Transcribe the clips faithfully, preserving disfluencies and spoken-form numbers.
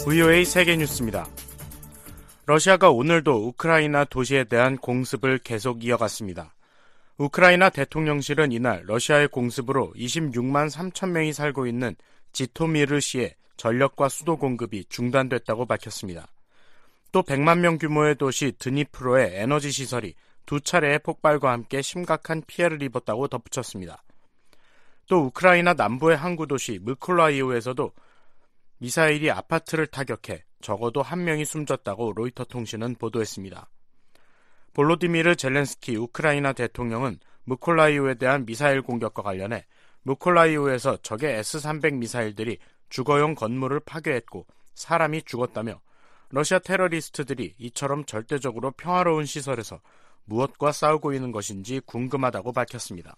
브이오에이 세계뉴스입니다. 러시아가 오늘도 우크라이나 도시에 대한 공습을 계속 이어갔습니다. 우크라이나 대통령실은 이날 러시아의 공습으로 이십육만 삼천 명이 살고 있는 지토미르시의 전력과 수도 공급이 중단됐다고 밝혔습니다. 또 백만 명 규모의 도시 드니프로의 에너지 시설이 두 차례의 폭발과 함께 심각한 피해를 입었다고 덧붙였습니다. 또 우크라이나 남부의 항구 도시 mykolaiw에서도 미사일이 아파트를 타격해 적어도 한 명이 숨졌다고 로이터 통신은 보도했습니다. 볼로디미르 젤렌스키 우크라이나 대통령은 mykolaiw에 대한 미사일 공격과 관련해 mykolaiw에서 적의 에스 삼백 미사일들이 주거용 건물을 파괴했고 사람이 죽었다며 러시아 테러리스트들이 이처럼 절대적으로 평화로운 시설에서 무엇과 싸우고 있는 것인지 궁금하다고 밝혔습니다.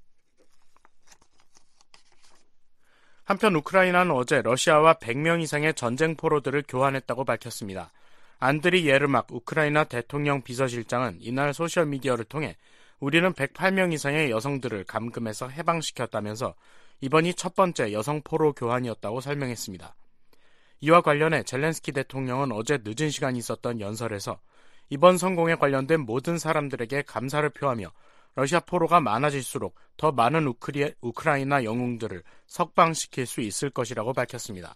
한편 우크라이나는 어제 러시아와 백 명 이상의 전쟁 포로들을 교환했다고 밝혔습니다. 안드리 예르막 우크라이나 대통령 비서실장은 이날 소셜미디어를 통해 우리는 백팔 명 이상의 여성들을 감금해서 해방시켰다면서 이번이 첫 번째 여성 포로 교환이었다고 설명했습니다. 이와 관련해 젤렌스키 대통령은 어제 늦은 시간 있었던 연설에서 이번 성공에 관련된 모든 사람들에게 감사를 표하며 러시아 포로가 많아질수록 더 많은 우크리, 우크라이나 영웅들을 석방시킬 수 있을 것이라고 밝혔습니다.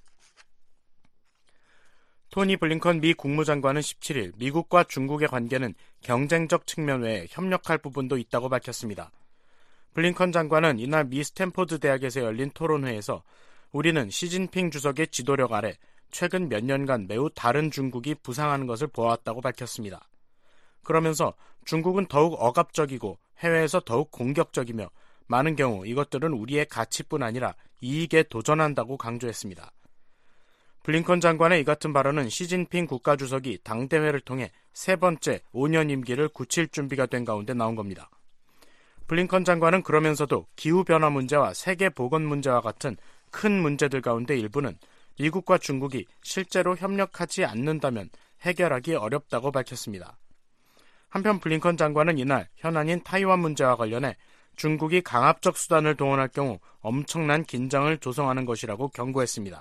토니 블링컨 미 국무장관은 십칠일 미국과 중국의 관계는 경쟁적 측면 외에 협력할 부분도 있다고 밝혔습니다. 블링컨 장관은 이날 미 스탠포드 대학에서 열린 토론회에서 우리는 시진핑 주석의 지도력 아래 최근 몇 년간 매우 다른 중국이 부상하는 것을 보았다고 밝혔습니다. 그러면서 중국은 더욱 억압적이고 해외에서 더욱 공격적이며 많은 경우 이것들은 우리의 가치뿐 아니라 이익에 도전한다고 강조했습니다. 블링컨 장관의 이 같은 발언은 시진핑 국가주석이 당대회를 통해 세 번째 오 년 임기를 굳힐 준비가 된 가운데 나온 겁니다. 블링컨 장관은 그러면서도 기후변화 문제와 세계 보건 문제와 같은 큰 문제들 가운데 일부는 미국과 중국이 실제로 협력하지 않는다면 해결하기 어렵다고 밝혔습니다. 한편 블링컨 장관은 이날 현안인 타이완 문제와 관련해 중국이 강압적 수단을 동원할 경우 엄청난 긴장을 조성하는 것이라고 경고했습니다.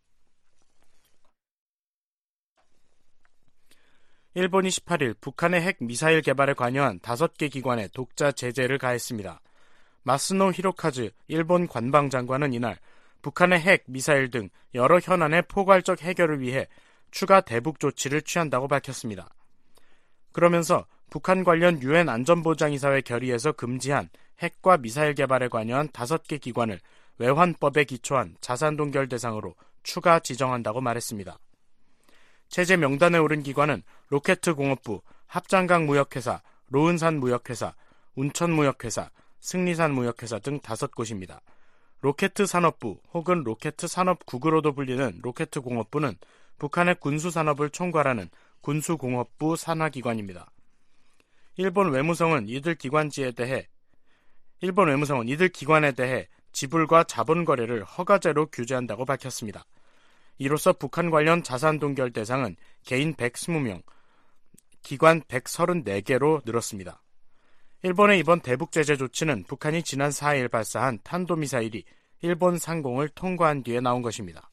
일본이 십팔일 북한의 핵 미사일 개발에 관여한 다섯 개 기관에 독자 제재를 가했습니다. 마스노 히로카즈 일본 관방장관은 이날 북한의 핵, 미사일 등 여러 현안의 포괄적 해결을 위해 추가 대북 조치를 취한다고 밝혔습니다. 그러면서 북한 관련 유엔 안전보장이사회 결의에서 금지한 핵과 미사일 개발에 관여한 다섯 개 기관을 외환법에 기초한 자산동결 대상으로 추가 지정한다고 말했습니다. 제재 명단에 오른 기관은 로켓공업부, 합장강 무역회사, 로은산 무역회사, 운천무역회사, 승리산 무역회사 등 다섯 곳입니다. 로켓산업부 혹은 로켓산업국으로도 불리는 로켓공업부는 북한의 군수산업을 총괄하는 군수공업부 산하기관입니다. 일본 외무성은 이들 기관지에 대해 일본 외무성은 이들 기관에 대해 지불과 자본 거래를 허가제로 규제한다고 밝혔습니다. 이로써 북한 관련 자산 동결 대상은 개인 백이십 명, 기관 백삼십사 개로 늘었습니다. 일본의 이번 대북 제재 조치는 북한이 지난 사일 발사한 탄도미사일이 일본 상공을 통과한 뒤에 나온 것입니다.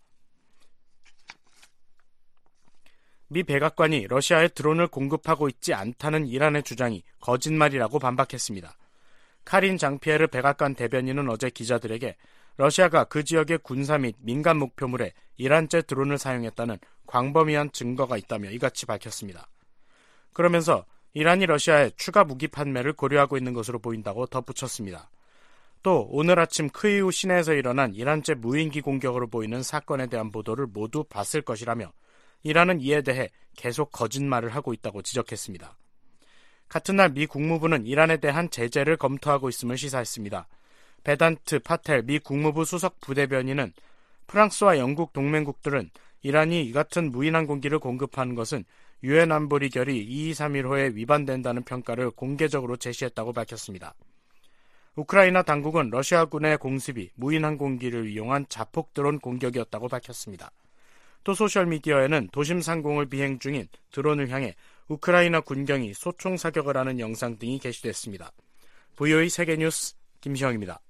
미 백악관이 러시아에 드론을 공급하고 있지 않다는 이란의 주장이 거짓말이라고 반박했습니다. 카린 장피에르 백악관 대변인은 어제 기자들에게 러시아가 그 지역의 군사 및 민간 목표물에 이란제 드론을 사용했다는 광범위한 증거가 있다며 이같이 밝혔습니다. 그러면서 이란이 러시아에 추가 무기 판매를 고려하고 있는 것으로 보인다고 덧붙였습니다. 또 오늘 아침 크이우 시내에서 일어난 이란제 무인기 공격으로 보이는 사건에 대한 보도를 모두 봤을 것이라며 이란은 이에 대해 계속 거짓말을 하고 있다고 지적했습니다. 같은 날 미 국무부는 이란에 대한 제재를 검토하고 있음을 시사했습니다. 베단트 파텔 미 국무부 수석 부대변인은 프랑스와 영국 동맹국들은 이란이 이 같은 무인항공기를 공급하는 것은 유엔 안보리 결의 이이삼일호에 위반된다는 평가를 공개적으로 제시했다고 밝혔습니다. 우크라이나 당국은 러시아군의 공습이 무인항공기를 이용한 자폭 드론 공격이었다고 밝혔습니다. 또 소셜미디어에는 도심 상공을 비행 중인 드론을 향해 우크라이나 군경이 소총 사격을 하는 영상 등이 게시됐습니다. 브이오에이 세계뉴스 김시영입니다.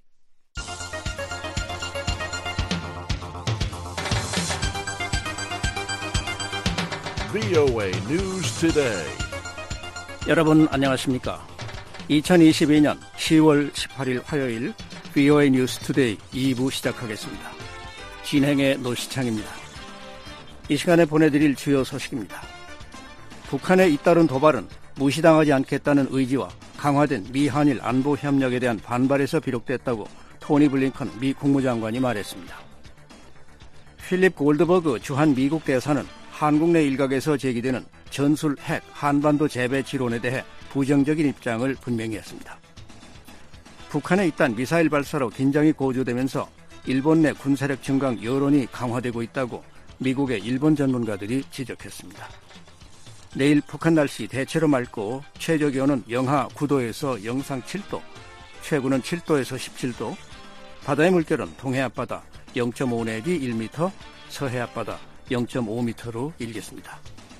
브이오에이 News Today. 여러분 안녕하십니까? 이천이십이년 시월 십팔일 화요일 브이오에이 뉴스 투데이 이 부 시작하겠습니다. 진행의 노시창입니다. 이 시간에 보내드릴 주요 소식입니다. 북한의 잇따른 도발은 무시당하지 않겠다는 의지와 강화된 미한일 안보협력에 대한 반발에서 비롯됐다고 토니 블링컨 미 국무장관이 말했습니다. 필립 골드버그 주한 미국 대사는 한국 내 일각에서 제기되는 전술 핵 한반도 재배 지론에 대해 부정적인 입장을 분명히 했습니다. 북한의 잇따른 미사일 발사로 긴장이 고조되면서 일본 내 군사력 증강 여론이 강화되고 있다고 미국의 일본 전문가들이 지적했습니다. 내일 북한 날씨 대체로 맑고 최저 기온은 영하 구도에서 영상 칠도, 최고는 칠도에서 십칠도, 바다의 물결은 동해 앞바다 영 점 오 내지 일 미터, 서해 앞바다 영 점 오 미터로 일겠습니다.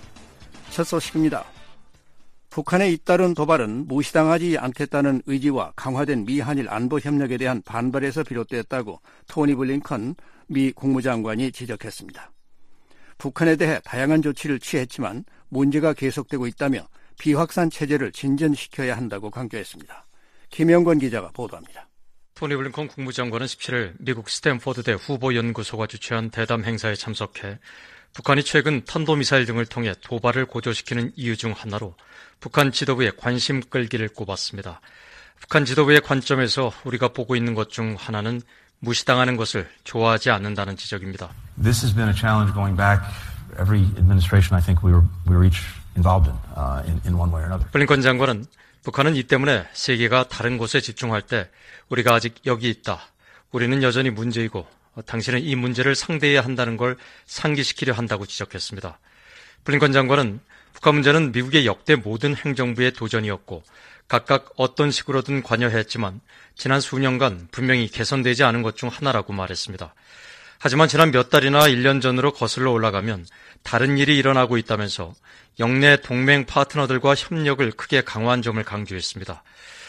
첫 소식입니다. 북한의 잇따른 도발은 무시당하지 않겠다는 의지와 강화된 미한일 안보협력에 대한 반발에서 비롯됐다고 토니 블링컨 미 국무장관이 지적했습니다. 북한에 대해 다양한 조치를 취했지만 문제가 계속되고 있다며 비확산 체제를 진전시켜야 한다고 강조했습니다. 김영권 기자가 보도합니다. 토니 블링컨 국무장관은 십칠일 미국 스탠포드대 후보연구소가 주최한 대담 행사에 참석해 북한이 최근 탄도미사일 등을 통해 도발을 고조시키는 이유 중 하나로 북한 지도부의 관심 끌기를 꼽았습니다. 북한 지도부의 관점에서 우리가 보고 있는 것 중 하나는 무시당하는 것을 좋아하지 않는다는 지적입니다. This has been a challenge going back every administration I think we were we were each involved in uh, in, in one way or another. 블링컨 장관은 북한은 이 때문에 세계가 다른 곳에 집중할 때 우리가 아직 여기 있다. 우리는 여전히 문제이고 당신은 이 문제를 상대해야 한다는 걸 상기시키려 한다고 지적했습니다. 블링컨 장관은 북한 문제는 미국의 역대 모든 행정부의 도전이었고 각각 어떤 식으로든 관여했지만 지난 수년간 분명히 개선되지 않은 것 중 하나라고 말했습니다. 하지만 지난 몇 달이나 일 년 전으로 거슬러 올라가면 다른 일이 일어나고 있다면서 영내 동맹 파트너들과 협력을 크게 강화한 점을 강조했습니다.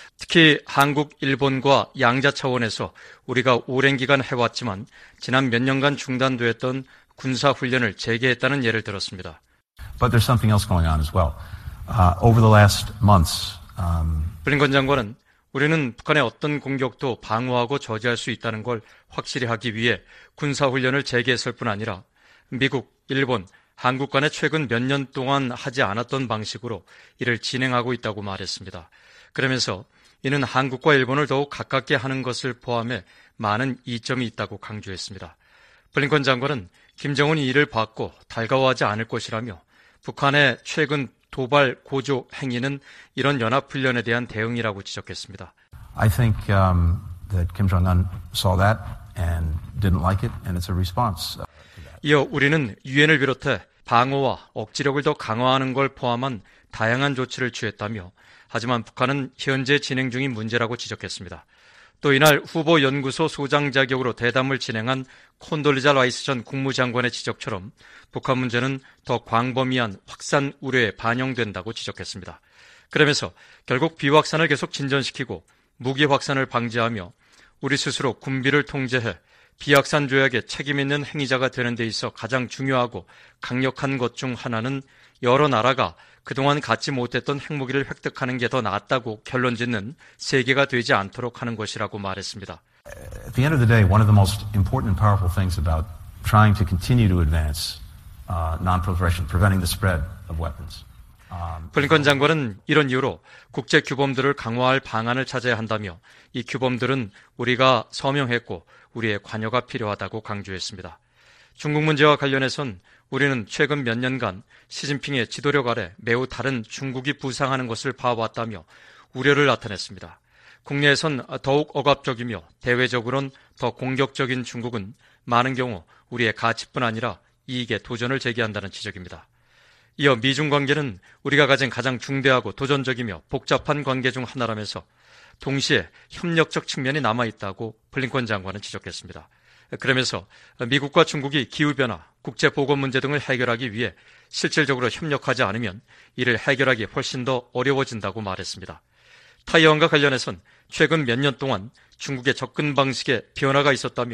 특히 한국, 일본과 양자 차원에서 우리가 오랜 기간 해왔지만 지난 몇 년간 중단되었던 군사훈련을 재개했다는 예를 들었습니다. But there's something else going on as well. Uh, over the last months, um... 블링컨 장관은 우리는 북한의 어떤 공격도 방어하고 저지할 수 있다는 걸 확실히 하기 위해 군사훈련을 재개했을 뿐 아니라 미국, 일본, 한국 간에 최근 몇 년 동안 하지 않았던 방식으로 이를 진행하고 있다고 말했습니다. 그러면서 이는 한국과 일본을 더욱 가깝게 하는 것을 포함해 많은 이점이 있다고 강조했습니다. 블링컨 장관은 김정은이 이를 받고 달가워하지 않을 것이라며 북한의 최근 도발 고조 행위는 이런 연합훈련에 대한 대응이라고 지적했습니다. I think um, that Kim Jong-un saw that and didn't like it, and it's a response. 이어 우리는 유엔을 비롯해 방어와 억지력을 더 강화하는 걸 포함한 다양한 조치를 취했다며 하지만 북한은 현재 진행 중인 문제라고 지적했습니다. 또 이날 후보연구소 소장 자격으로 대담을 진행한 콘돌리자 라이스 전 국무장관의 지적처럼 북한 문제는 더 광범위한 확산 우려에 반영된다고 지적했습니다. 그러면서 결국 비확산을 계속 진전시키고 무기 확산을 방지하며 우리 스스로 군비를 통제해 비확산 조약에 책임 있는 행위자가 되는 데 있어 가장 중요하고 강력한 것 중 하나는 여러 나라가 그동안 갖지 못했던 핵무기를 획득하는 게 더 낫다고 결론짓는 세계가 되지 않도록 하는 것이라고 말했습니다. At the end of the day, one of the most important and powerful things about trying to continue to advance uh, non-proliferation, preventing the spread of weapons. Um, 블링컨 장관은 이런 이유로 국제 규범들을 강화할 방안을 찾아야 한다며 이 규범들은 우리가 서명했고 우리의 관여가 필요하다고 강조했습니다. 중국 문제와 관련해선 우리는 최근 몇 년간 시진핑의 지도력 아래 매우 다른 중국이 부상하는 것을 봐왔다며 우려를 나타냈습니다. 국내에선 더욱 억압적이며 대외적으로는 더 공격적인 중국은 많은 경우 우리의 가치뿐 아니라 이익에 도전을 제기한다는 지적입니다. 이어 미중 관계는 우리가 가진 가장 중대하고 도전적이며 복잡한 관계 중 하나라면서 동시에 협력적 측면이 남아있다고 블링컨 장관은 지적했습니다. 그러면서 미국과 중국이 기후변화, 국제보건 문제 등을 해결하기 위해 실질적으로 협력하지 않으면 이를 해결하기 훨씬 더 어려워진다고 말했습니다. 타이완과 관련해선 최근 몇 년 동안 중국의 접근 방식에 변화가 있었다며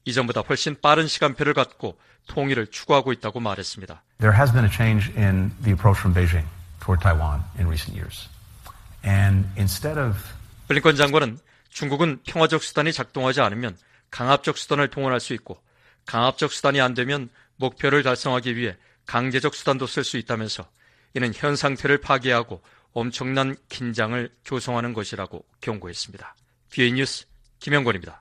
이전보다 훨씬 빠른 시간표를 갖고 통일을 추구하고 있다고 말했습니다. There has been a change in the approach from Beijing toward Taiwan in recent years. And instead of 블링컨 장관은 중국은 평화적 수단이 작동하지 않으면 강압적 수단을 동원할 수 있고 강압적 수단이 안 되면 목표를 달성하기 위해 강제적 수단도 쓸 수 있다면서 이는 현 상태를 파괴하고 엄청난 긴장을 조성하는 것이라고 경고했습니다. 비오에이 뉴스 김영권입니다.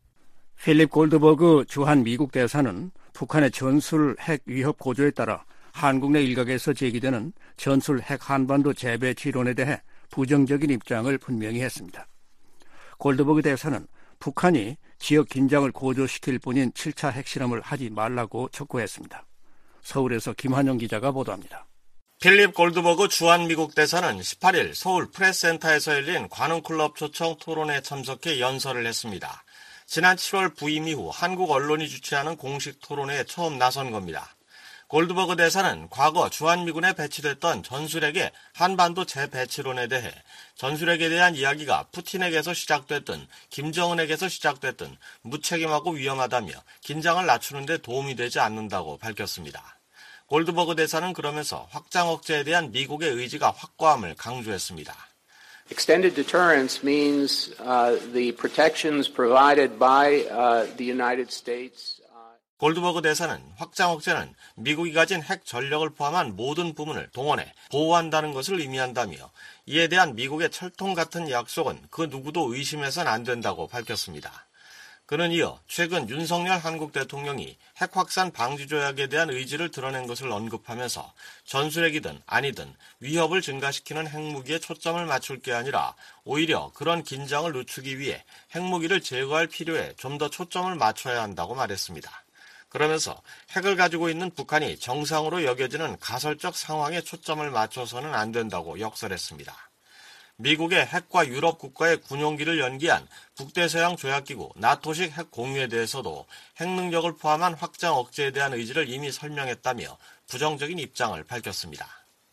필립 골드버그 주한 미국 대사는 북한의 전술 핵 위협 고조에 따라 한국 내 일각에서 제기되는 전술 핵 한반도 재배치 이론에 대해 부정적인 입장을 분명히 했습니다. 골드버그 대사는 북한이 지역 긴장을 고조시킬 뿐인 칠 차 핵실험을 하지 말라고 촉구했습니다. 서울에서 김한영 기자가 보도합니다. 필립 골드버그 주한미국 대사는 십팔 일 서울 프레스센터에서 열린 관훈클럽 초청 토론회에 참석해 연설을 했습니다. 지난 칠월 부임 이후 한국 언론이 주최하는 공식 토론회에 처음 나선 겁니다. 골드버그 대사는 과거 주한미군에 배치됐던 전술핵의 한반도 재배치론에 대해 전술핵에 대한 이야기가 푸틴에게서 시작됐든 김정은에게서 시작됐든 무책임하고 위험하다며 긴장을 낮추는 데 도움이 되지 않는다고 밝혔습니다. 골드버그 대사는 그러면서 확장 억제에 대한 미국의 의지가 확고함을 강조했습니다. Extended deterrence means uh, the protections provided by uh, the United States. 골드버그 대사는 확장 억제는 미국이 가진 핵 전력을 포함한 모든 부문을 동원해 보호한다는 것을 의미한다며 이에 대한 미국의 철통 같은 약속은 그 누구도 의심해서는 안 된다고 밝혔습니다. 그는 이어 최근 윤석열 한국 대통령이 핵 확산 방지 조약에 대한 의지를 드러낸 것을 언급하면서 전술핵이든 아니든 위협을 증가시키는 핵무기에 초점을 맞출 게 아니라 오히려 그런 긴장을 늦추기 위해 핵무기를 제거할 필요에 좀 더 초점을 맞춰야 한다고 말했습니다. 그러면서 핵을 가지고 있는 북한이 정상으로 여겨지는 가설적 상황에 초점을 맞춰서는 안 된다고 역설했습니다. 미국의 핵과 유럽 국가의 군용기를 연기한 북대서양 조약기구 나토식 핵 공유에 대해서도 핵 능력을 포함한 확장 억제에 대한 의지를 이미 설명했다며 부정적인 입장을 밝혔습니다.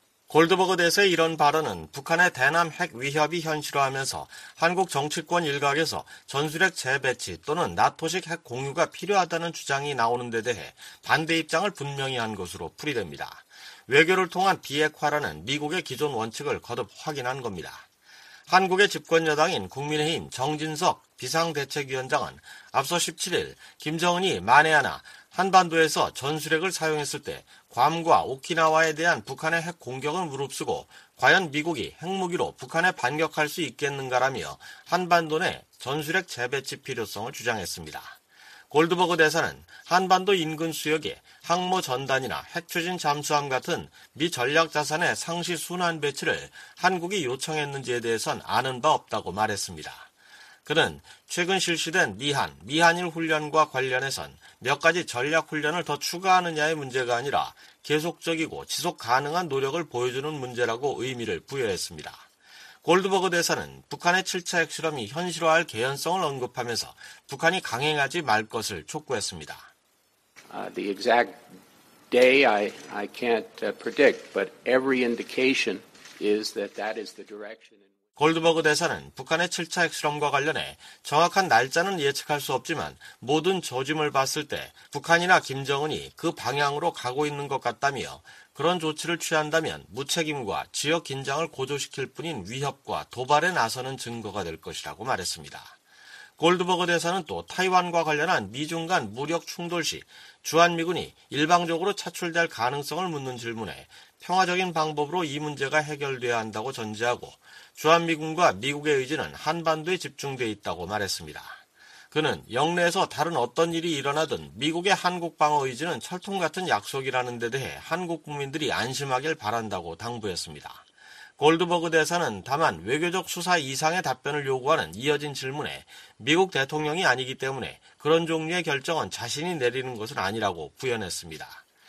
골드버그 대사의 이런 발언은 북한의 대남 핵 위협이 현실화하면서 한국 정치권 일각에서 전술핵 재배치 또는 나토식 핵 공유가 필요하다는 주장이 나오는 데 대해 반대 입장을 분명히 한 것으로 풀이됩니다. 외교를 통한 비핵화라는 미국의 기존 원칙을 거듭 확인한 겁니다. 한국의 집권 여당인 국민의힘 정진석 비상대책위원장은 앞서 십칠 일 김정은이 만에 하나 한반도에서 전술핵을 사용했을 때 괌과 오키나와에 대한 북한의 핵 공격을 무릅쓰고 과연 미국이 핵무기로 북한에 반격할 수 있겠는가라며 한반도 내 전술핵 재배치 필요성을 주장했습니다. 골드버그 대사는 한반도 인근 수역에 항모 전단이나 핵추진 잠수함 같은 미 전략 자산의 상시 순환 배치를 한국이 요청했는지에 대해선 아는 바 없다고 말했습니다. 그는 최근 실시된 미한, 미한일 훈련과 관련해선 몇 가지 전략 훈련을 더 추가하느냐의 문제가 아니라 계속적이고 지속 가능한 노력을 보여주는 문제라고 의미를 부여했습니다. 골드버그 대사는 북한의 칠 차 핵실험이 현실화할 개연성을 언급하면서 북한이 강행하지 말 것을 촉구했습니다. Uh, the exact day I, I can't uh, predict, but every indication is that that is the direction. 골드버그 대사는 북한의 칠 차 핵실험과 관련해 정확한 날짜는 예측할 수 없지만 모든 조짐을 봤을 때 북한이나 김정은이 그 방향으로 가고 있는 것 같다며 그런 조치를 취한다면 무책임과 지역 긴장을 고조시킬 뿐인 위협과 도발에 나서는 증거가 될 것이라고 말했습니다. 골드버그 대사는 또 타이완과 관련한 미중 간 무력 충돌 시 주한미군이 일방적으로 차출될 가능성을 묻는 질문에 평화적인 방법으로 이 문제가 해결돼야 한다고 전제하고 주한미군과 미국의 의지는 한반도에 집중돼 있다고 말했습니다. 그는 영내에서 다른 어떤 일이 일어나든 미국의 한국 방어 의지는 철통 같은 약속이라는 데 대해 한국 국민들이 안심하길 바란다고 당부했습니다. 골드버그 대사는 다만 외교적 수사 이상의 답변을 요구하는 이어진 질문에 미국 대통령이 아니기 때문에 그런 종류의 결정은 자신이 내리는 것은 아니라고 부연했습니다.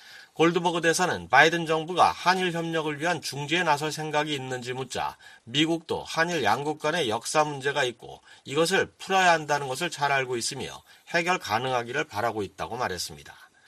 골드버그 대사는 바이든 정부가 한일 협력을 위한 중재에 나설 생각이 있는지 묻자 미국도 한일 양국 간의 역사 문제가 있고 이것을 풀어야 한다는 것을 잘 알고 있으며 해결 가능하기를 바라고 있다고 말했습니다.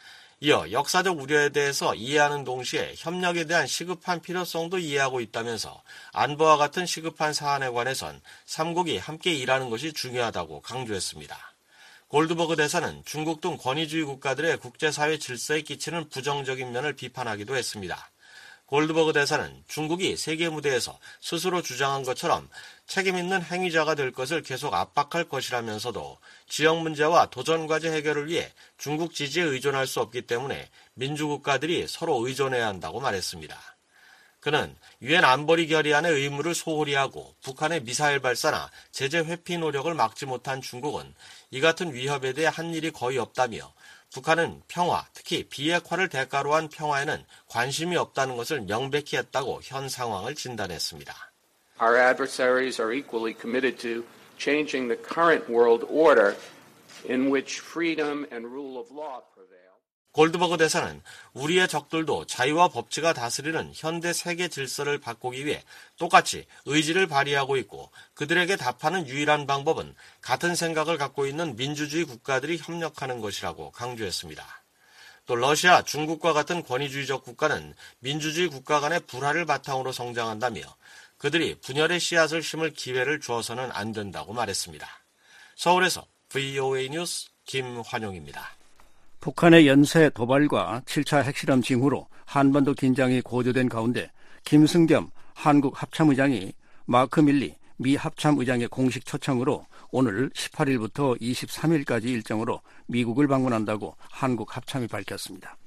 이어 역사적 우려에 대해서 이해하는 동시에 협력에 대한 시급한 필요성도 이해하고 있다면서 안보와 같은 시급한 사안에 관해선 삼국이 함께 일하는 것이 중요하다고 강조했습니다. 골드버그 대사는 중국 등 권위주의 국가들의 국제사회 질서에 끼치는 부정적인 면을 비판하기도 했습니다. 골드버그 대사는 중국이 세계 무대에서 스스로 주장한 것처럼 책임 있는 행위자가 될 것을 계속 압박할 것이라면서도 지역 문제와 도전과제 해결을 위해 중국 지지에 의존할 수 없기 때문에 민주국가들이 서로 의존해야 한다고 말했습니다. 그는 유엔 안보리 결의안의 의무를 소홀히 하고 북한의 미사일 발사나 제재 회피 노력을 막지 못한 중국은 이 같은 위협에 대해 한 일이 거의 없다며 북한은 평화, 특히 비핵화를 대가로 한 평화에는 관심이 없다는 것을 명백히 했다고 현 상황을 진단했습니다. Our adversaries are equally committed to changing the current world order in which freedom and rule of law prevail. 골드버그 대사는 우리의 적들도 자유와 법치가 다스리는 현대 세계 질서를 바꾸기 위해 똑같이 의지를 발휘하고 있고 그들에게 답하는 유일한 방법은 같은 생각을 갖고 있는 민주주의 국가들이 협력하는 것이라고 강조했습니다. 또 러시아, 중국과 같은 권위주의적 국가는 민주주의 국가 간의 불화를 바탕으로 성장한다며 그들이 분열의 씨앗을 심을 기회를 주어서는 안 된다고 말했습니다. 서울에서 브이오에이 뉴스 김환용입니다. 북한의 연쇄 도발과 칠 차 핵실험 징후로 한반도 긴장이 고조된 가운데 김승겸 한국 합참의장이 마크 밀리 미 합참의장의 공식 초청으로 오늘 십팔 일부터 이십삼 일까지 일정으로 미국을 방문한다고 한국 합참이 밝혔습니다.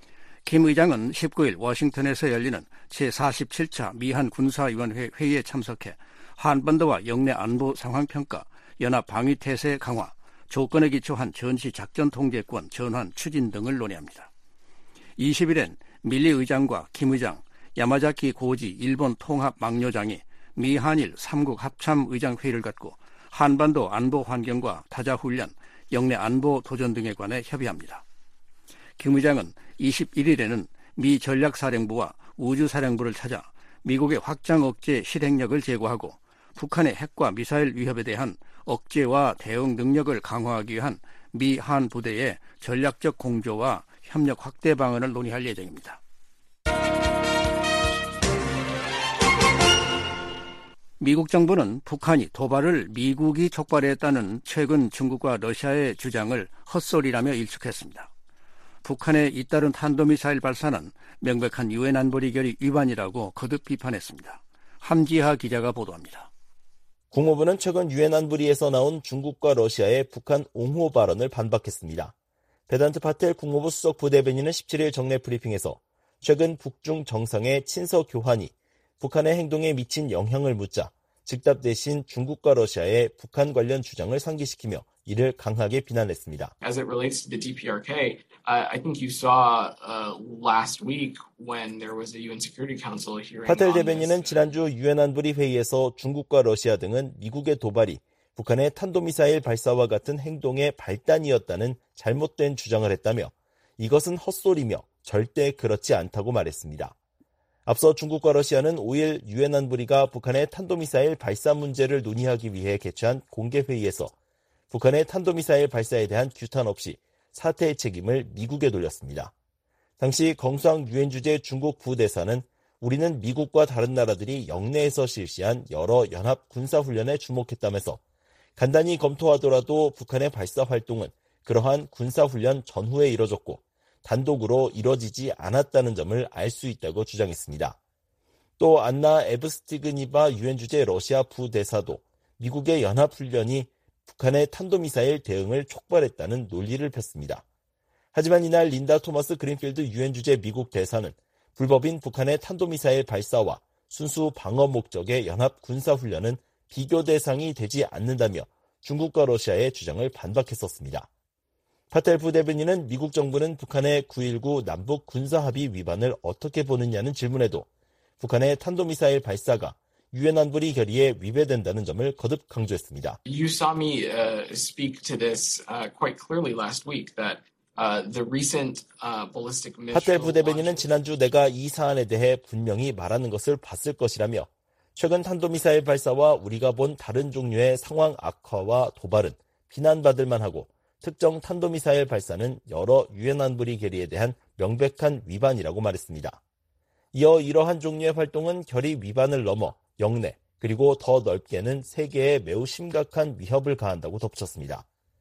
김 의장은 십구 일 워싱턴에서 열리는 제사십칠 차 미한 군사위원회 회의에 참석해 한반도와 영내 안보 상황평가, 연합 방위태세 강화, 조건에 기초한 전시작전 통제권 전환 추진 등을 논의합니다. 이십 일엔 밀리 의장과 김 의장, 야마자키 고지 일본 통합 막료장이 미한일 삼국 합참 의장 회의를 갖고 한반도 안보 환경과 타자 훈련, 영내 안보 도전 등에 관해 협의합니다. 김 의장은 이십일 일에는 미 전략사령부와 우주사령부를 찾아 미국의 확장 억제 실행력을 제고하고 북한의 핵과 미사일 위협에 대한 억제와 대응 능력을 강화하기 위한 미, 한 부대의 전략적 공조와 협력 확대 방안을 논의할 예정입니다. 미국 정부는 북한이 도발을 미국이 촉발했다는 최근 중국과 러시아의 주장을 헛소리라며 일축했습니다. 북한의 잇따른 탄도미사일 발사는 명백한 유엔 안보리 결의 위반이라고 거듭 비판했습니다. 함지하 기자가 보도합니다. 국무부는 최근 유엔 안보리에서 나온 중국과 러시아의 북한 옹호 발언을 반박했습니다. 베단트 파텔 국무부 수석 부대변인은 십칠 일 정례 브리핑에서 최근 북중 정상의 친서 교환이 북한의 행동에 미친 영향을 묻자 즉답 대신 중국과 러시아의 북한 관련 주장을 상기시키며 이를 강하게 비난했습니다. As it relates to the 디피아르케이, uh, I think you saw uh, last week when there was a 유엔 Security Council hearing. 파텔 대변인은 지난주 유엔 안보리 회의에서 중국과 러시아 등은 미국의 도발이 북한의 탄도미사일 발사와 같은 행동의 발단이었다는 잘못된 주장을 했다며 이것은 헛소리며 절대 그렇지 않다고 말했습니다. 앞서 중국과 러시아는 오 일 유엔 안보리가 북한의 탄도미사일 발사 문제를 논의하기 위해 개최한 공개회의에서 북한의 탄도미사일 발사에 대한 규탄 없이 사태의 책임을 미국에 돌렸습니다. 당시 검수왕 유엔 주재 중국 부대사는 우리는 미국과 다른 나라들이 영내에서 실시한 여러 연합 군사훈련에 주목했다면서 간단히 검토하더라도 북한의 발사 활동은 그러한 군사훈련 전후에 이뤄졌고 단독으로 이뤄지지 않았다는 점을 알 수 있다고 주장했습니다. 또 안나 에브스티그니바 유엔 주재 러시아 부대사도 미국의 연합훈련이 북한의 탄도미사일 대응을 촉발했다는 논리를 폈습니다. 하지만 이날 린다 토마스 그린필드 유엔 주재 미국 대사는 불법인 북한의 탄도미사일 발사와 순수 방어 목적의 연합 군사훈련은 비교 대상이 되지 않는다며 중국과 러시아의 주장을 반박했었습니다. 파텔 부대변인은 미국 정부는 북한의 구일구 남북 군사합의 위반을 어떻게 보느냐는 질문에도 북한의 탄도미사일 발사가 유엔 안보리 결의에 위배된다는 점을 거듭 강조했습니다. You saw me uh, speak to this uh, quite clearly last week that uh, the recent uh, ballistic missile. 파텔 부대변인은 지난주 내가 이 사안에 대해 분명히 말하는 것을 봤을 것이라며 최근 탄도미사일 발사와 우리가 본 다른 종류의 상황 악화와 도발은 비난받을 만하고 특정 탄도미사일 발사는 여러 유엔 안보리 결의에 대한 명백한 위반이라고 말했습니다. 이어 이러한 종류의 활동은 결의 위반을 넘어 영내 그리고 더 넓게는 세계에 매우 심각한 위협을 가한다고 덧붙였습니다.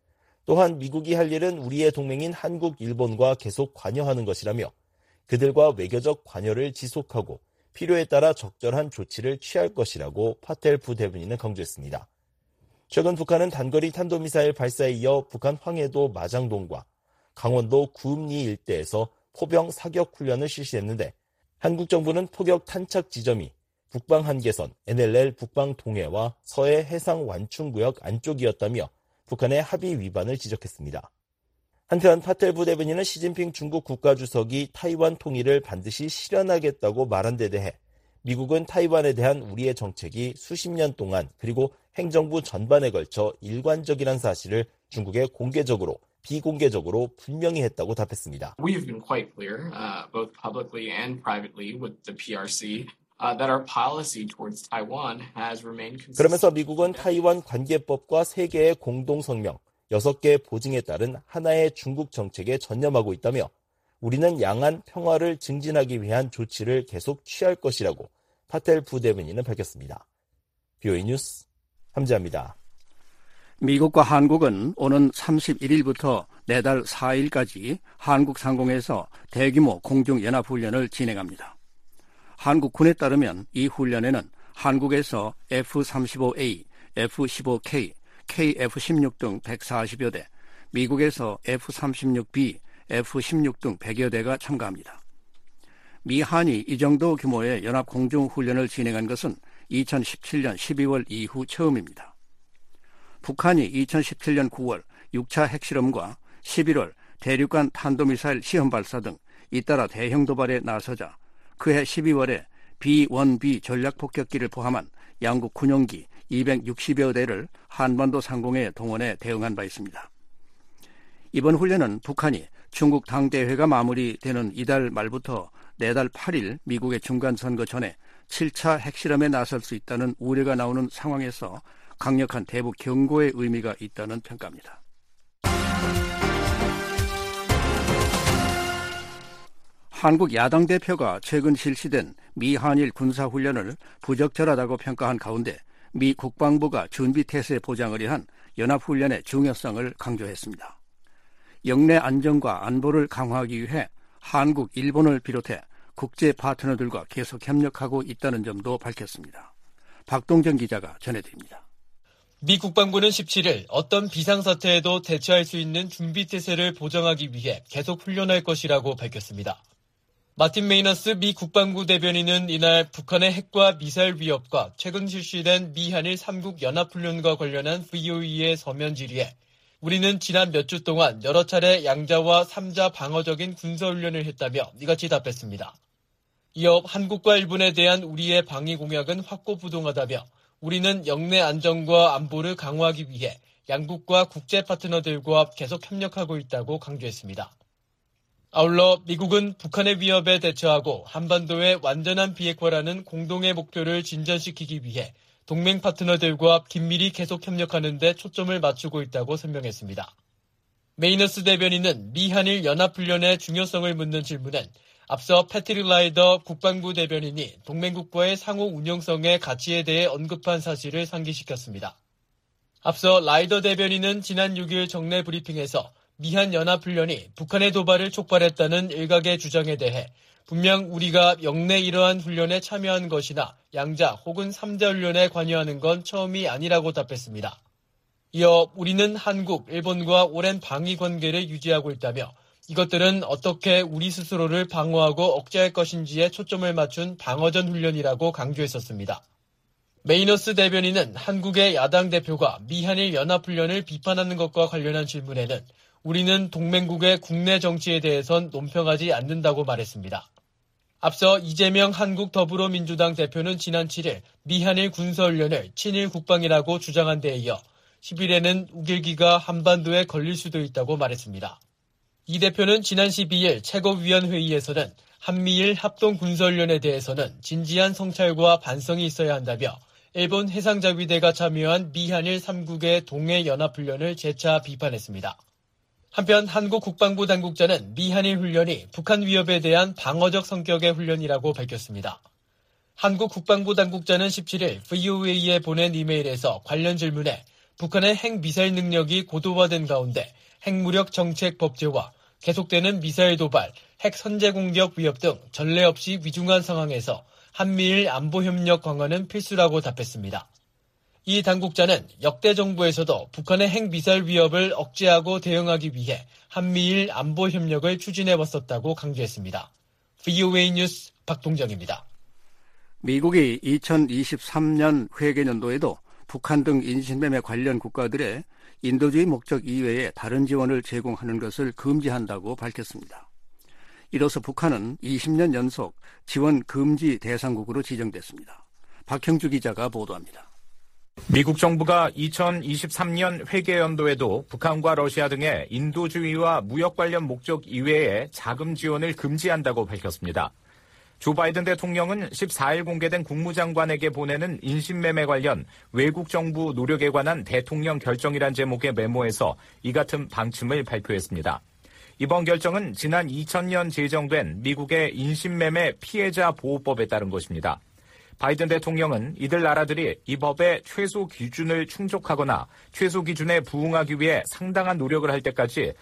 또한 미국이 할 일은 우리의 동맹인 한국, 일본과 계속 관여하는 것이라며 그들과 외교적 관여를 지속하고 필요에 따라 적절한 조치를 취할 것이라고 파텔 부대변인은 강조했습니다. 최근 북한은 단거리 탄도미사일 발사에 이어 북한 황해도 마장동과 강원도 구읍리 일대에서 포병 사격 훈련을 실시했는데 한국 정부는 포격 탄착 지점이 북방 한계선 엔엘엘 북방 동해와 서해 해상 완충구역 안쪽이었다며 북한의 합의 위반을 지적했습니다. 한편 파텔 부대변인은 시진핑 중국 국가주석이 타이완 통일을 반드시 실현하겠다고 말한 데 대해 미국은 타이완에 대한 우리의 정책이 수십 년 동안 그리고 행정부 전반에 걸쳐 일관적이란 사실을 중국에 공개적으로 비공개적으로 분명히 했다고 답했습니다. We've been quite clear, uh, both publicly and privately with the P R C, uh, that our policy towards Taiwan has remained consistent. 그러면서 미국은 타이완 관계법과 세 개의 공동성명, 여섯 개의 보증에 따른 하나의 중국 정책에 전념하고 있다며 우리는 양안 평화를 증진하기 위한 조치를 계속 취할 것이라고 파텔 부대변인은 밝혔습니다. 비오이 뉴스 함재합니다. 미국과 한국은 오는 삼십일일부터 내달 사일까지 한국 상공에서 대규모 공중연합훈련을 진행합니다. 한국군에 따르면 이 훈련에는 한국에서 에프 삼십오 에이, 에프 십오 케이, 케이에프 십육 등 백사십여 대, 미국에서 에프 삼십육 비, 에프 십육 등 백여 대가 참가합니다. 미한이 이 정도 규모의 연합 공중훈련을 진행한 것은 이천십칠년 십이월 이후 처음입니다. 북한이 이천십칠년 구월 육 차 핵실험과 십일월 대륙간 탄도미사일 시험 발사 등 잇따라 대형 도발에 나서자 그해 십이월에 비 원 비 전략폭격기를 포함한 양국 군용기 이백육십여 대를 한반도 상공에 동원해 대응한 바 있습니다. 이번 훈련은 북한이 중국 당대회가 마무리되는 이달 말부터 내달 팔일 미국의 중간선거 전에 칠 차 핵실험에 나설 수 있다는 우려가 나오는 상황에서 강력한 대북 경고의 의미가 있다는 평가입니다. 한국 야당 대표가 최근 실시된 미한일 군사훈련을 부적절하다고 평가한 가운데 미 국방부가 준비태세 보장을 위한 연합훈련의 중요성을 강조했습니다. 영내 안정과 안보를 강화하기 위해 한국, 일본을 비롯해 국제 파트너들과 계속 협력하고 있다는 점도 밝혔습니다. 박동정 기자가 전해드립니다. 미 국방부는 십칠일 어떤 비상사태에도 대처할 수 있는 준비태세를 보장하기 위해 계속 훈련할 것이라고 밝혔습니다. 마틴 메이너스 미 국방부 대변인은 이날 북한의 핵과 미사일 위협과 최근 실시된 미한일 삼국 연합훈련과 관련한 브이오이의 서면 질의에 우리는 지난 몇 주 동안 여러 차례 양자와 삼자 방어적인 군사훈련을 했다며 이같이 답했습니다. 이어 한국과 일본에 대한 우리의 방위 공약은 확고부동하다며 우리는 영내 안정과 안보를 강화하기 위해 양국과 국제 파트너들과 계속 협력하고 있다고 강조했습니다. 아울러 미국은 북한의 위협에 대처하고 한반도의 완전한 비핵화라는 공동의 목표를 진전시키기 위해 동맹 파트너들과 긴밀히 계속 협력하는 데 초점을 맞추고 있다고 설명했습니다. 메이너스 대변인은 미한일 연합훈련의 중요성을 묻는 질문엔 앞서 패트릭 라이더 국방부 대변인이 동맹국과의 상호 운용성의 가치에 대해 언급한 사실을 상기시켰습니다. 앞서 라이더 대변인은 지난 육일 정례 브리핑에서 미한 연합훈련이 북한의 도발을 촉발했다는 일각의 주장에 대해 분명 우리가 영내 이러한 훈련에 참여한 것이나 양자 혹은 삼자 훈련에 관여하는 건 처음이 아니라고 답했습니다. 이어 우리는 한국, 일본과 오랜 방위 관계를 유지하고 있다며 이것들은 어떻게 우리 스스로를 방어하고 억제할 것인지에 초점을 맞춘 방어전 훈련이라고 강조했었습니다. 메이너스 대변인은 한국의 야당 대표가 미한일 연합훈련을 비판하는 것과 관련한 질문에는 우리는 동맹국의 국내 정치에 대해선 논평하지 않는다고 말했습니다. 앞서 이재명 한국 더불어민주당 대표는 지난 칠일 미한일 군사훈련을 친일 국방이라고 주장한 데에 이어 십일에는 우길기가 한반도에 걸릴 수도 있다고 말했습니다. 이 대표는 지난 십이일 최고위원회의에서는 한미일 합동군사훈련에 대해서는 진지한 성찰과 반성이 있어야 한다며 일본 해상자위대가 참여한 미한일 삼국의 동해연합훈련을 재차 비판했습니다. 한편 한국 국방부 당국자는 미한일 훈련이 북한 위협에 대한 방어적 성격의 훈련이라고 밝혔습니다. 한국 국방부 당국자는 십칠일 브이오에이에 보낸 이메일에서 관련 질문에 북한의 핵미사일 능력이 고도화된 가운데 핵무력 정책 법제화, 계속되는 미사일 도발, 핵 선제 공격 위협 등 전례 없이 위중한 상황에서 한미일 안보협력 강화는 필수라고 답했습니다. 이 당국자는 역대 정부에서도 북한의 핵미사일 위협을 억제하고 대응하기 위해 한미일 안보협력을 추진해왔었다고 강조했습니다. 브이오에이 뉴스 박동정입니다. 미국이 이천이십삼 년 회계년도에도 북한 등 인신매매 관련 국가들의 인도주의 목적 이외에 다른 지원을 제공하는 것을 금지한다고 밝혔습니다. 이로써 북한은 이십 년 연속 지원 금지 대상국으로 지정됐습니다. 박형주 기자가 보도합니다. 미국 정부가 이천이십삼 년 회계연도에도 북한과 러시아 등의 인도주의와 무역 관련 목적 이외에 자금 지원을 금지한다고 밝혔습니다. 조 바이든 대통령은 십사 일 공개된 국무장관에게 보내는 인신매매 관련 외국 정부 노력에 관한 대통령 결정이란 제목의 메모에서 이 같은 방침을 발표했습니다. 이번 결정은 지난 이천 년 제정된 미국의 인신매매 피해자 보호법에 따른 것입니다. 바이든 대통령은 이들 나라들이 이 법의 최소 기준을 충족하거나 최소 기준에 부응하기 위해 상당한 노력을 할 때까지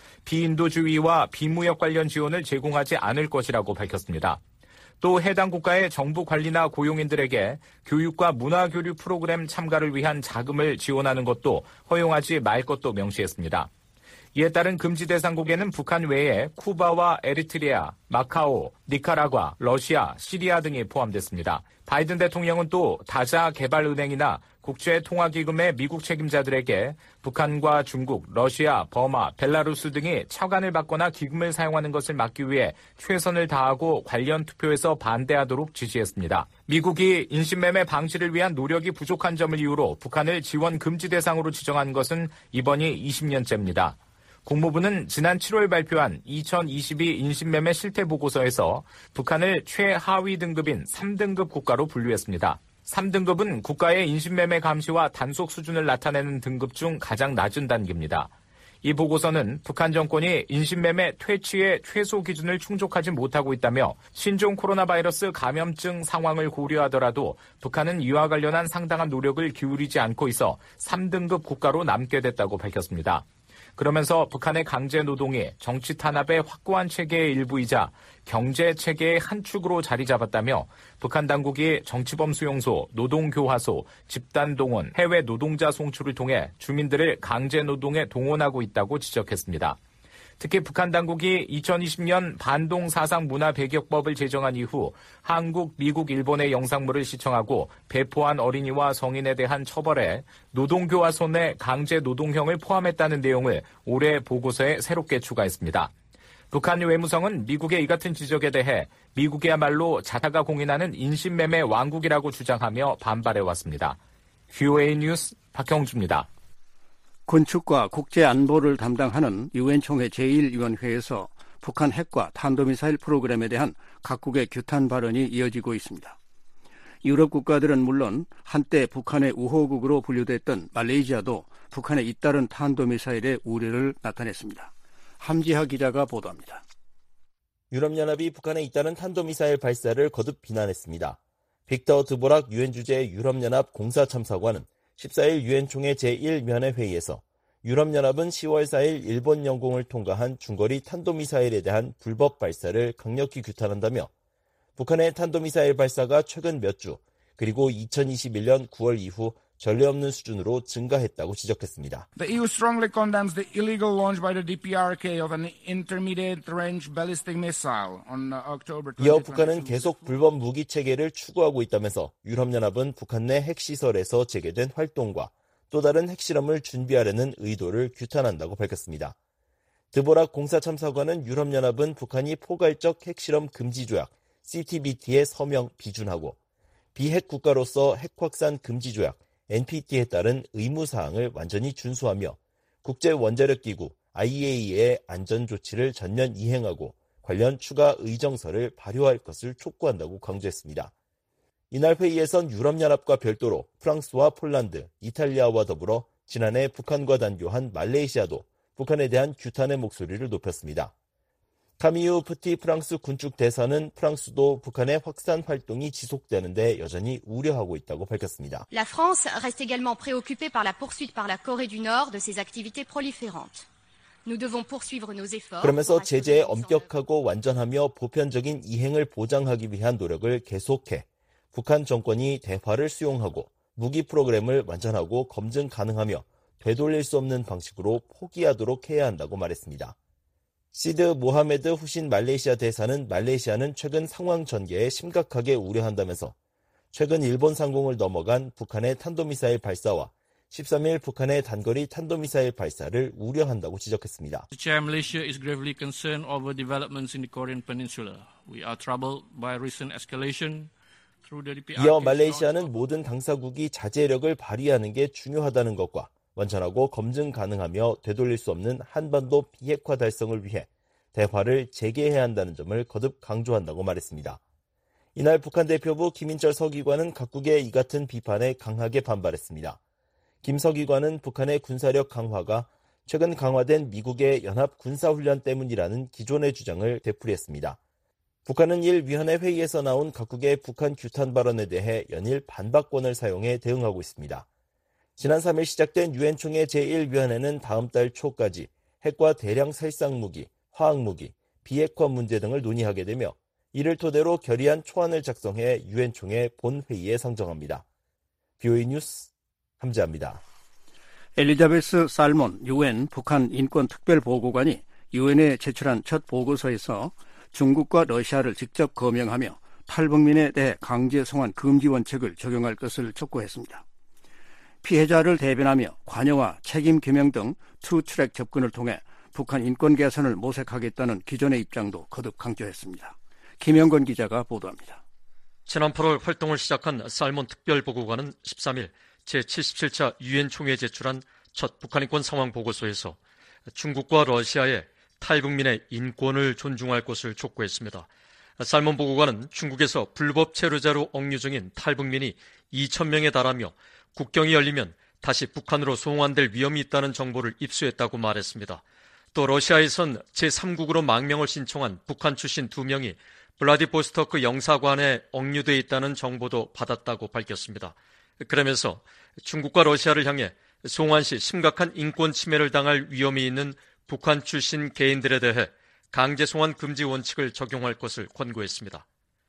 비인도주의와 비무역 관련 지원을 제공하지 않을 것이라고 밝혔습니다. 또 해당 국가의 정부 관리나 고용인들에게 교육과 문화교류 프로그램 참가를 위한 자금을 지원하는 것도 허용하지 말 것도 명시했습니다. 이에 따른 금지 대상국에는 북한 외에 쿠바와 에리트리아, 마카오, 니카라과, 러시아, 시리아 등이 포함됐습니다. 바이든 대통령은 또 다자개발은행이나 국제통화기금의 미국 책임자들에게 북한과 중국, 러시아, 버마, 벨라루스 등이 차관을 받거나 기금을 사용하는 것을 막기 위해 최선을 다하고 관련 투표에서 반대하도록 지시했습니다. 미국이 인신매매 방지를 위한 노력이 부족한 점을 이유로 북한을 지원 금지 대상으로 지정한 것은 이번이 이십 년째입니다. 국무부는 지난 칠월 발표한 이천이십이 인신매매 실태보고서에서 북한을 최하위 등급인 삼 등급 국가로 분류했습니다. 삼 등급은 국가의 인신매매 감시와 단속 수준을 나타내는 등급 중 가장 낮은 단계입니다. 이 보고서는 북한 정권이 인신매매 퇴치의 최소 기준을 충족하지 못하고 있다며 신종 코로나 바이러스 감염증 상황을 고려하더라도 북한은 이와 관련한 상당한 노력을 기울이지 않고 있어 삼 등급 국가로 남게 됐다고 밝혔습니다. 그러면서 북한의 강제 노동이 정치 탄압의 확고한 체계의 일부이자 경제 체계의 한 축으로 자리 잡았다며 북한 당국이 정치범 수용소, 노동교화소, 집단동원, 해외 노동자 송출을 통해 주민들을 강제 노동에 동원하고 있다고 지적했습니다. 특히 북한 당국이 이천이십 년 반동 사상 문화 배격법을 제정한 이후 한국, 미국, 일본의 영상물을 시청하고 배포한 어린이와 성인에 대한 처벌에 노동교화소 내 강제 노동형을 포함했다는 내용을 올해 보고서에 새롭게 추가했습니다. 북한 외무성은 미국의 이 같은 지적에 대해 미국이야말로 자타가 공인하는 인신매매 왕국이라고 주장하며 반발해왔습니다. 브이오에이 뉴스 박형주입니다. 군축과 국제안보를 담당하는 유엔 총회 제일 위원회에서 북한 핵과 탄도미사일 프로그램에 대한 각국의 규탄 발언이 이어지고 있습니다. 유럽 국가들은 물론 한때 북한의 우호국으로 분류됐던 말레이시아도 북한의 잇따른 탄도미사일의 우려를 나타냈습니다. 함지하 기자가 보도합니다. 유럽연합이 북한에 잇따른 탄도미사일 발사를 거듭 비난했습니다. 빅터 드보락 유엔 주재 유럽연합 공사참사관은 십사 일 유엔 총회 제일 면회 회의에서 유럽연합은 시월 사일 일본 영공을 통과한 중거리 탄도미사일에 대한 불법 발사를 강력히 규탄한다며 북한의 탄도미사일 발사가 최근 몇 주 그리고 이천이십일 년 구월 이후 전례 없는 수준으로 증가했다고 지적했습니다. The 이유 strongly condemns the illegal launch by the 디피아르케이 of an intermediate range ballistic missile on October 이십이. 이어 북한은 계속 불법 무기 체계를 추구하고 있다면서 유럽연합은 북한 내 핵시설에서 재개된 활동과 또 다른 핵실험을 준비하려는 의도를 규탄한다고 밝혔습니다. 드보락 공사참사관은 유럽연합은 북한이 포괄적 핵실험 금지 조약 씨티비티에 서명 비준하고 비핵 국가로서 핵 확산 금지 조약 엔피티에 따른 의무사항을 완전히 준수하며 국제원자력기구 아이에이이의 안전조치를 전면 이행하고 관련 추가 의정서를 발효할 것을 촉구한다고 강조했습니다. 이날 회의에선 유럽연합과 별도로 프랑스와 폴란드, 이탈리아와 더불어 지난해 북한과 단교한 말레이시아도 북한에 대한 규탄의 목소리를 높였습니다. 카미유 프티 프랑스 군축 대사는 프랑스도 북한의 확산 활동이 지속되는데 여전히 우려하고 있다고 밝혔습니다. La France reste également préoccupée par la poursuite par la Corée du Nord de ses activités proliférantes. 그러면서 제재에 엄격하고 완전하며 보편적인 이행을 보장하기 위한 노력을 계속해 북한 정권이 대화를 수용하고 무기 프로그램을 완전하고 검증 가능하며 되돌릴 수 없는 방식으로 포기하도록 해야 한다고 말했습니다. 시드 모하메드 후신 말레이시아 대사는 말레이시아는 최근 상황 전개에 심각하게 우려한다면서 최근 일본 상공을 넘어간 북한의 탄도미사일 발사와 십삼 일 북한의 단거리 탄도미사일 발사를 우려한다고 지적했습니다. Chair, Malaysia is gravely concerned over developments in the Korean Peninsula. We are troubled by recent escalation. 이어 말레이시아는 모든 당사국이 자제력을 발휘하는 게 중요하다는 것과 완전하고 검증 가능하며 되돌릴 수 없는 한반도 비핵화 달성을 위해 대화를 재개해야 한다는 점을 거듭 강조한다고 말했습니다. 이날 북한 대표부 김인철 서기관은 각국의 이 같은 비판에 강하게 반발했습니다. 김 서기관은 북한의 군사력 강화가 최근 강화된 미국의 연합 군사훈련 때문이라는 기존의 주장을 되풀이했습니다. 북한은 일 위원회 회의에서 나온 각국의 북한 규탄 발언에 대해 연일 반박권을 사용해 대응하고 있습니다. 지난 삼 일 시작된 유엔 총회 제일 위원회는 다음 달 초까지 핵과 대량 살상무기, 화학무기, 비핵화 문제 등을 논의하게 되며 이를 토대로 결의안 초안을 작성해 유엔 총회 본회의에 상정합니다. 비오이 뉴스 함재합니다. 엘리자베스 살몬 유엔 북한 인권특별보고관이 유엔에 제출한 첫 보고서에서 중국과 러시아를 직접 거명하며 탈북민에 대해 강제 송환 금지 원칙을 적용할 것을 촉구했습니다. 피해자를 대변하며 관여와 책임 규명 등 투트랙 접근을 통해 북한 인권 개선을 모색하겠다는 기존의 입장도 거듭 강조했습니다. 김영건 기자가 보도합니다. 지난 팔월 활동을 시작한 살몬 특별보고관은 십삼 일 제칠십칠 차 유엔 총회에 제출한 첫 북한 인권 상황 보고서에서 중국과 러시아의 탈북민의 인권을 존중할 것을 촉구했습니다. 살몬 보고관은 중국에서 불법 체류자로 억류 중인 탈북민이 이천 명에 달하며 국경이 열리면 다시 북한으로 송환될 위험이 있다는 정보를 입수했다고 말했습니다. 또 러시아에선 제삼국으로 망명을 신청한 북한 출신 두 명이 블라디보스토크 영사관에 억류돼 있다는 정보도 받았다고 밝혔습니다. 그러면서 중국과 러시아를 향해 송환 시 심각한 인권 침해를 당할 위험이 있는 북한 출신 개인들에 대해 강제 송환 금지 원칙을 적용할 것을 권고했습니다.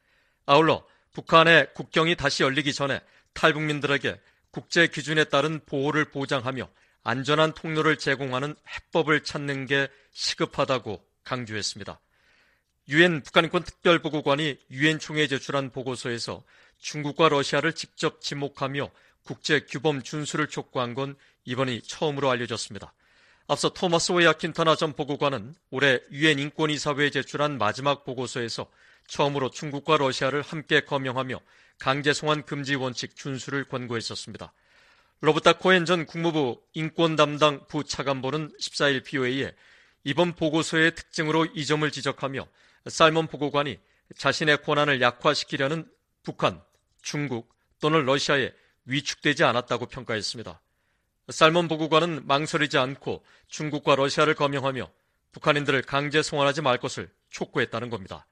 아울러 북한의 국경이 다시 열리기 전에 탈북민들에게 국제 기준에 따른 보호를 보장하며 안전한 통로를 제공하는 해법을 찾는 게 시급하다고 강조했습니다. 유엔 북한인권 특별보고관이 유엔 총회에 제출한 보고서에서 중국과 러시아를 직접 지목하며 국제 규범 준수를 촉구한 건 이번이 처음으로 알려졌습니다. 앞서 토마스 웨아 킨타나 전 보고관은 올해 유엔 인권이사회에 제출한 마지막 보고서에서 처음으로 중국과 러시아를 함께 거명하며 강제 송환 금지 원칙 준수를 권고했었습니다. 로버타 코엔 전 국무부 인권 담당 부차관보는 십사 일 비오에이에 이번 보고서의 특징으로 이 점을 지적하며 살몬 보고관이 자신의 권한을 약화시키려는 북한, 중국 또는 러시아에 위축되지 않았다고 평가했습니다. 살몬 보고관은 망설이지 않고 중국과 러시아를 거명하며 북한인들을 강제 송환하지 말 것을 촉구했다는 겁니다.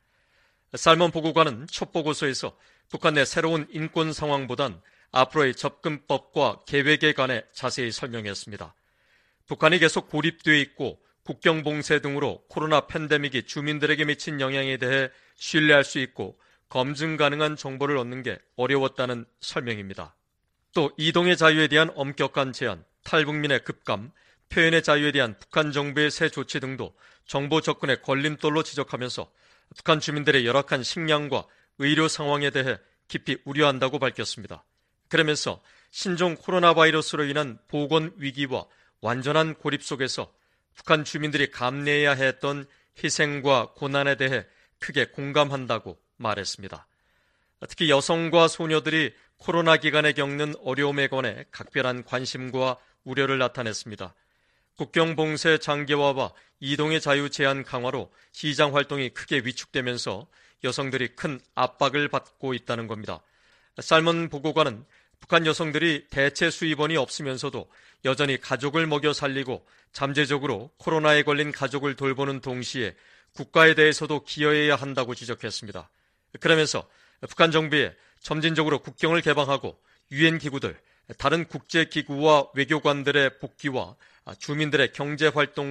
살몬 보고관은 첫 보고서에서 북한 내 새로운 인권 상황보단 앞으로의 접근법과 계획에 관해 자세히 설명했습니다. 북한이 계속 고립되어 있고 국경 봉쇄 등으로 코로나 팬데믹이 주민들에게 미친 영향에 대해 신뢰할 수 있고 검증 가능한 정보를 얻는 게 어려웠다는 설명입니다. 또 이동의 자유에 대한 엄격한 제한, 탈북민의 급감, 표현의 자유에 대한 북한 정부의 새 조치 등도 정보 접근의 걸림돌로 지적하면서 북한 주민들의 열악한 식량과 의료 상황에 대해 깊이 우려한다고 밝혔습니다. 그러면서 신종 코로나 바이러스로 인한 보건 위기와 완전한 고립 속에서 북한 주민들이 감내해야 했던 희생과 고난에 대해 크게 공감한다고 말했습니다. 특히 여성과 소녀들이 코로나 기간에 겪는 어려움에 관해 각별한 관심과 우려를 나타냈습니다. 국경 봉쇄 장기화와 이동의 자유 제한 강화로 시장 활동이 크게 위축되면서 여성들이 큰 압박을 받고 있다는 겁니다. 살몬 보고관은 북한 여성들이 대체 수입원이 없으면서도 여전히 가족을 먹여 살리고 잠재적으로 코로나에 걸린 가족을 돌보는 동시에 국가에 대해서도 기여해야 한다고 지적했습니다. 그러면서 북한 정부에 점진적으로 국경을 개방하고 유엔 기구들, 다른 국제기구와 외교관들의 복귀와 주민들의 경제활동과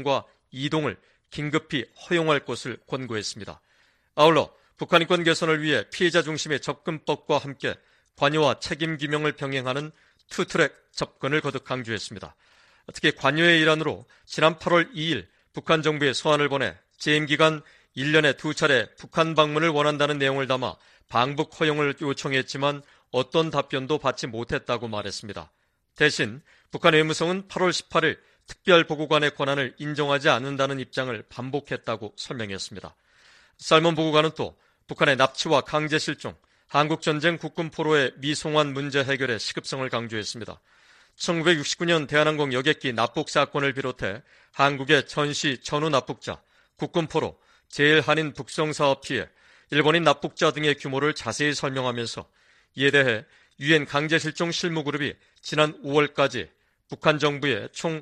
이동을 긴급히 허용할 것을 권고했습니다. 아울러 북한 인권 개선을 위해 피해자 중심의 접근법과 함께 관여와 책임 규명을 병행하는 투트랙 접근을 거듭 강조했습니다. 특히 관여의 일환으로 지난 팔월 이일 북한 정부에 서한을 보내 재임 기간 일 년에 두 차례 북한 방문을 원한다는 내용을 담아 방북 허용을 요청했지만 어떤 답변도 받지 못했다고 말했습니다. 대신 북한 외무성은 팔월 십팔일 특별보고관의 권한을 인정하지 않는다는 입장을 반복했다고 설명했습니다. 살몬 보고관은 또 북한의 납치와 강제실종, 한국전쟁 국군 포로의 미송환 문제 해결의 시급성을 강조했습니다. 천구백육십구년 대한항공 여객기 납북 사건을 비롯해 한국의 전시 전후 납북자, 국군 포로, 제일한인 북송사업 피해, 일본인 납북자 등의 규모를 자세히 설명하면서 이에 대해 유엔 강제실종 실무그룹이 지난 오월까지 북한 정부에 총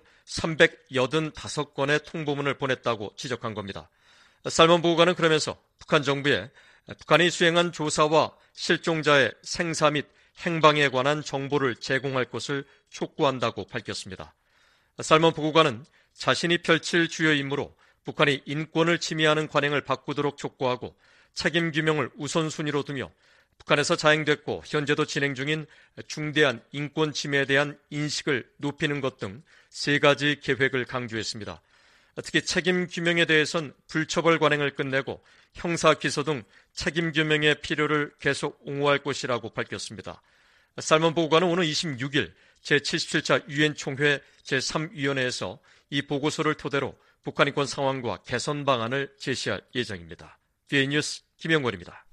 삼백팔십오 건의 통보문을 보냈다고 지적한 겁니다. 살몬 보고관은 그러면서 북한 정부에 북한이 수행한 조사와 실종자의 생사 및 행방에 관한 정보를 제공할 것을 촉구한다고 밝혔습니다. 살몬 보고관은 자신이 펼칠 주요 임무로 북한이 인권을 침해하는 관행을 바꾸도록 촉구하고 책임 규명을 우선순위로 두며 북한에서 자행됐고 현재도 진행 중인 중대한 인권 침해에 대한 인식을 높이는 것 등 세 가지 계획을 강조했습니다. 특히 책임 규명에 대해선 불처벌 관행을 끝내고 형사 기소 등 책임 규명의 필요를 계속 옹호할 것이라고 밝혔습니다. 살몬 보고관은 오늘 이십육일 제칠십칠 차 유엔 총회 제삼 위원회에서 이 보고서를 토대로 북한 인권 상황과 개선 방안을 제시할 예정입니다. 비에이 뉴스 김영권입니다.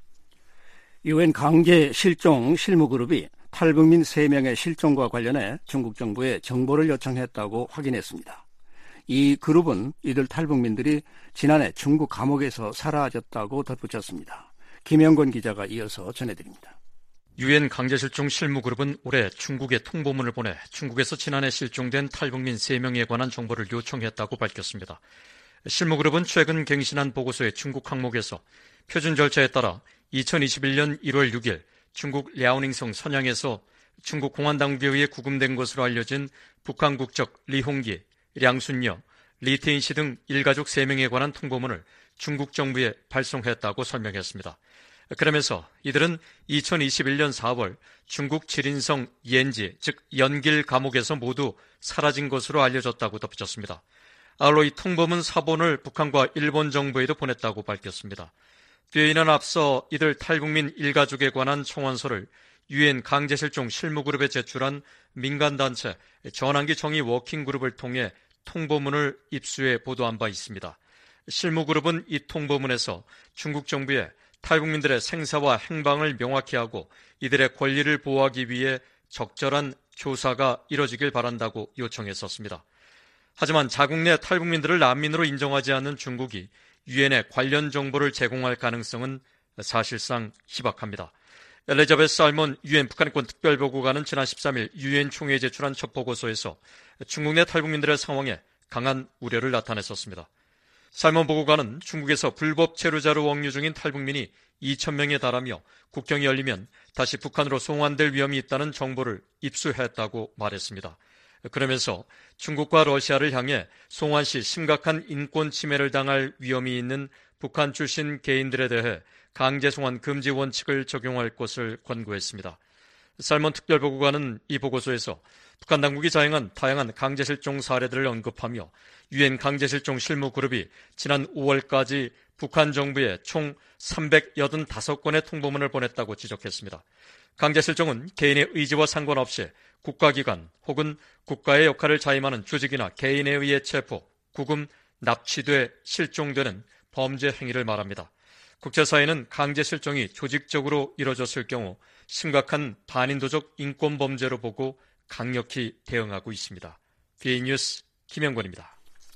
유엔 강제 실종 실무그룹이 탈북민 세 명의 실종과 관련해 중국 정부에 정보를 요청했다고 확인했습니다. 이 그룹은 이들 탈북민들이 지난해 중국 감옥에서 사라졌다고 덧붙였습니다. 김영권 기자가 이어서 전해드립니다. 유엔 강제실종 실무그룹은 올해 중국에 통보문을 보내 중국에서 지난해 실종된 탈북민 세 명에 관한 정보를 요청했다고 밝혔습니다. 실무그룹은 최근 갱신한 보고서의 중국 항목에서 표준 절차에 따라 이천이십일년 일월 육일 중국 랴오닝성 선양에서 중국 공안당국에 의해 구금된 것으로 알려진 북한 국적 리홍기, 량순여, 리태인 씨 등 일가족 세 명에 관한 통보문을 중국 정부에 발송했다고 설명했습니다. 그러면서 이들은 이천이십일년 사월 중국 지린성 옌지, 즉 연길 감옥에서 모두 사라진 것으로 알려졌다고 덧붙였습니다. 아울러 이 통보문 사본을 북한과 일본 정부에도 보냈다고 밝혔습니다. 뒤에 이는 앞서 이들 탈북민 일가족에 관한 청원서를 유엔 강제실종 실무그룹에 제출한 민간단체 전환기 정의 워킹그룹을 통해 통보문을 입수해 보도한 바 있습니다. 실무그룹은 이 통보문에서 중국 정부에 탈북민들의 생사와 행방을 명확히 하고 이들의 권리를 보호하기 위해 적절한 조사가 이뤄지길 바란다고 요청했었습니다. 하지만 자국 내 탈북민들을 난민으로 인정하지 않는 중국이 유엔에 관련 정보를 제공할 가능성은 사실상 희박합니다. 엘리자베스 살몬 유엔 북한인권 특별보고관은 지난 십삼일 유엔 총회에 제출한 첫 보고서에서 중국 내 탈북민들의 상황에 강한 우려를 나타냈었습니다. 살몬 보고관은 중국에서 불법 체류자로 억류 중인 탈북민이 이천 명에 달하며 국경이 열리면 다시 북한으로 송환될 위험이 있다는 정보를 입수했다고 말했습니다. 그러면서 중국과 러시아를 향해 송환 시 심각한 인권 침해를 당할 위험이 있는 북한 출신 개인들에 대해 강제 송환 금지 원칙을 적용할 것을 권고했습니다. 살몬 특별보고관은 이 보고서에서 북한 당국이 자행한 다양한 강제실종 사례들을 언급하며 유엔 강제실종 실무그룹이 지난 오월까지 북한 정부에 총 삼백팔십오 건의 통보문을 보냈다고 지적했습니다. 강제실종은 개인의 의지와 상관없이 국가기관 혹은 국가의 역할을 자임하는 조직이나 개인에 의해 체포, 구금, 납치돼 실종되는 범죄 행위를 말합니다. 국제사회는 강제실종이 조직적으로 이뤄졌을 경우 심각한 반인도적 인권범죄로 보고 강력히 대응하고 있습니다. 비에이 뉴스 김영권입니다.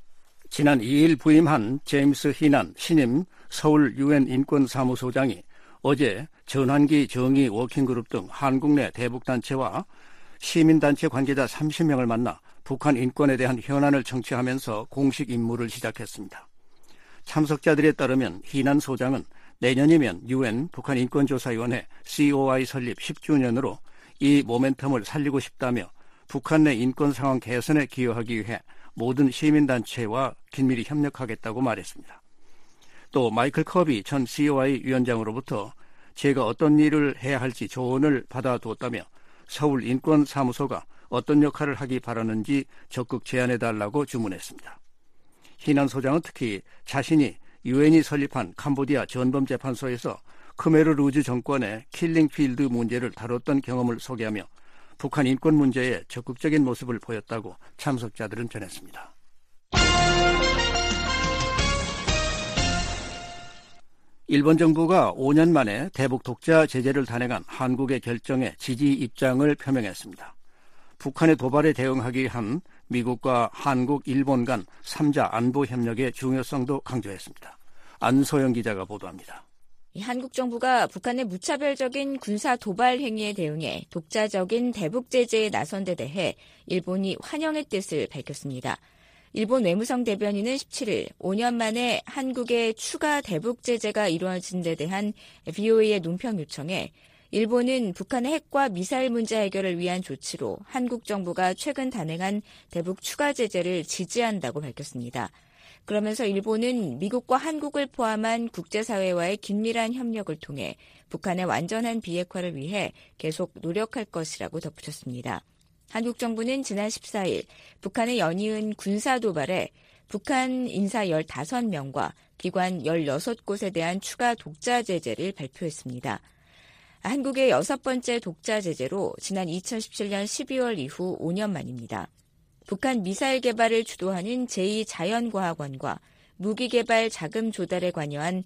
지난 이일 부임한 제임스 희난 신임 서울 유엔 인권사무소장이 어제 전환기 정의 워킹그룹 등 한국 내 대북단체와 시민단체 관계자 삼십 명을 만나 북한 인권에 대한 현안을 청취하면서 공식 임무를 시작했습니다. 참석자들에 따르면 희난 소장은 내년이면 유엔 북한 인권조사위원회 씨오아이 설립 십 주년으로 이 모멘텀을 살리고 싶다며 북한 내 인권 상황 개선에 기여하기 위해 모든 시민단체와 긴밀히 협력하겠다고 말했습니다. 또 마이클 커비 전 씨오아이 위원장으로부터 제가 어떤 일을 해야 할지 조언을 받아두었다며 서울 인권사무소가 어떤 역할을 하기 바라는지 적극 제안해달라고 주문했습니다. 희난소장은 특히 자신이 유엔이 설립한 캄보디아 전범재판소에서 크메르 루즈 정권의 킬링필드 문제를 다뤘던 경험을 소개하며 북한 인권 문제에 적극적인 모습을 보였다고 참석자들은 전했습니다. 일본 정부가 오 년 만에 대북 독자 제재를 단행한 한국의 결정에 지지 입장을 표명했습니다. 북한의 도발에 대응하기 위한 미국과 한국, 일본 간 삼 자 안보 협력의 중요성도 강조했습니다. 안소영 기자가 보도합니다. 한국 정부가 북한의 무차별적인 군사 도발 행위에 대응해 독자적인 대북 제재에 나선 데 대해 일본이 환영의 뜻을 밝혔습니다. 일본 외무성 대변인은 십칠 일 오 년 만에 한국의 추가 대북 제재가 이루어진 데 대한 브이오에이의 논평 요청에 일본은 북한의 핵과 미사일 문제 해결을 위한 조치로 한국 정부가 최근 단행한 대북 추가 제재를 지지한다고 밝혔습니다. 그러면서 일본은 미국과 한국을 포함한 국제사회와의 긴밀한 협력을 통해 북한의 완전한 비핵화를 위해 계속 노력할 것이라고 덧붙였습니다. 한국 정부는 지난 십사 일 북한의 연이은 군사 도발에 북한 인사 열다섯 명과 기관 열여섯 곳에 대한 추가 독자 제재를 발표했습니다. 한국의 여섯 번째 독자 제재로 지난 이천십칠 년 십이월 이후 오 년 만입니다. 북한 미사일 개발을 주도하는 제이 자연과학원과 무기개발 자금 조달에 관여한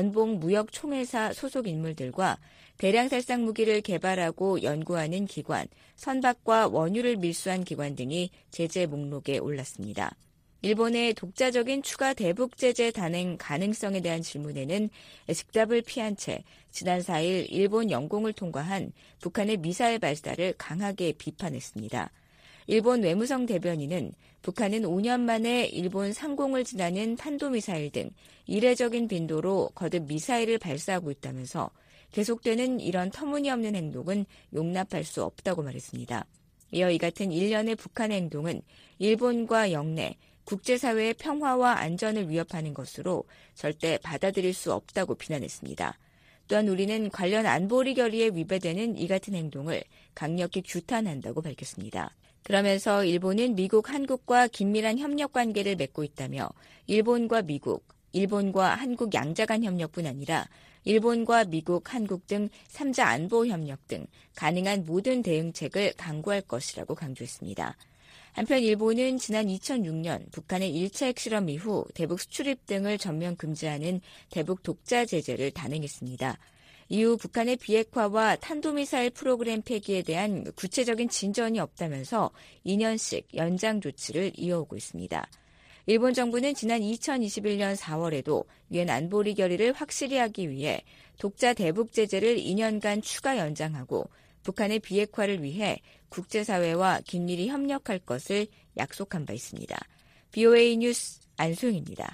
연봉무역총회사 소속 인물들과 대량 살상 무기를 개발하고 연구하는 기관, 선박과 원유를 밀수한 기관 등이 제재 목록에 올랐습니다. 일본의 독자적인 추가 대북 제재 단행 가능성에 대한 질문에는 즉답을 피한 채 지난 사 일 일본 영공을 통과한 북한의 미사일 발사를 강하게 비판했습니다. 일본 외무성 대변인은 북한은 오 년 만에 일본 상공을 지나는 탄도미사일 등 이례적인 빈도로 거듭 미사일을 발사하고 있다면서 계속되는 이런 터무니없는 행동은 용납할 수 없다고 말했습니다. 이어 이 같은 일련의 북한의 행동은 일본과 영내, 국제사회의 평화와 안전을 위협하는 것으로 절대 받아들일 수 없다고 비난했습니다. 또한 우리는 관련 안보리 결의에 위배되는 이 같은 행동을 강력히 규탄한다고 밝혔습니다. 그러면서 일본은 미국, 한국과 긴밀한 협력 관계를 맺고 있다며 일본과 미국, 일본과 한국 양자 간 협력뿐 아니라 일본과 미국, 한국 등 삼 자 안보 협력 등 가능한 모든 대응책을 강구할 것이라고 강조했습니다. 한편 일본은 지난 이천육 년 북한의 일 차 핵실험 이후 대북 수출입 등을 전면 금지하는 대북 독자 제재를 단행했습니다. 이후 북한의 비핵화와 탄도미사일 프로그램 폐기에 대한 구체적인 진전이 없다면서 이 년씩 연장 조치를 이어오고 있습니다. 일본 정부는 지난 이천이십일 년 사월에도 유엔 안보리 결의를 확실히 하기 위해 독자 대북 제재를 이 년간 추가 연장하고 북한의 비핵화를 위해 국제사회와 긴밀히 협력할 것을 약속한 바 있습니다. 브이오에이 뉴스 안소영입니다.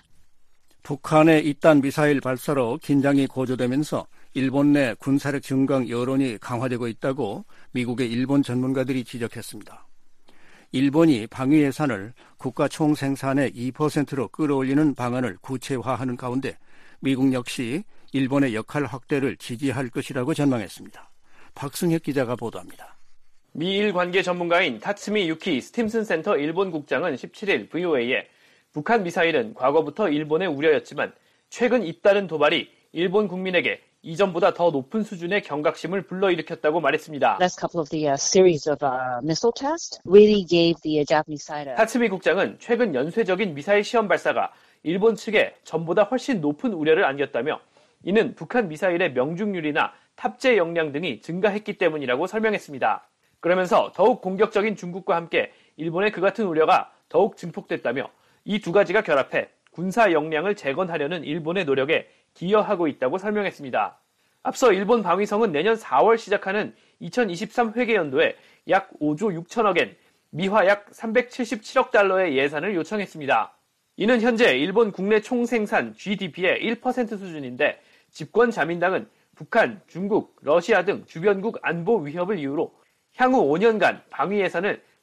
북한의 잇단 미사일 발사로 긴장이 고조되면서 일본 내 군사력 증강 여론이 강화되고 있다고 미국의 일본 전문가들이 지적했습니다. 일본이 방위 예산을 국가 총생산의 이 퍼센트로 끌어올리는 방안을 구체화하는 가운데 미국 역시 일본의 역할 확대를 지지할 것이라고 전망했습니다. 박승혁 기자가 보도합니다. 미일 관계 전문가인 타츠미 유키 스팀슨 센터 일본 국장은 십칠 일 브이오에이에 북한 미사일은 과거부터 일본의 우려였지만 최근 잇따른 도발이 일본 국민에게 이전보다 더 높은 수준의 경각심을 불러일으켰다고 말했습니다. Last couple of the uh, series of uh, missile tests really gave the Japanese side a... 타츠미 국장은 최근 연쇄적인 미사일 시험 발사가 일본 측에 전보다 훨씬 높은 우려를 안겼다며 이는 북한 미사일의 명중률이나 탑재 역량 등이 증가했기 때문이라고 설명했습니다. 그러면서 더욱 공격적인 중국과 함께 일본의 그 같은 우려가 더욱 증폭됐다며 이 두 가지가 결합해 군사 역량을 재건하려는 일본의 노력에 기여하고 있다고 설명했습니다. 앞서 일본 방위성은 내년 사월 시작하는 이천이십삼 회계연도에 약 오조 육천억 엔, 미화 약 삼백칠십칠억 달러의 예산을 요청했습니다. 이는 현재 일본 국내 총생산 지디피의 일 퍼센트 수준인데 집권 자민당은 북한, 중국, 러시아 등 주변국 안보 위협을 이유로 향후 오 년간 방위 예산을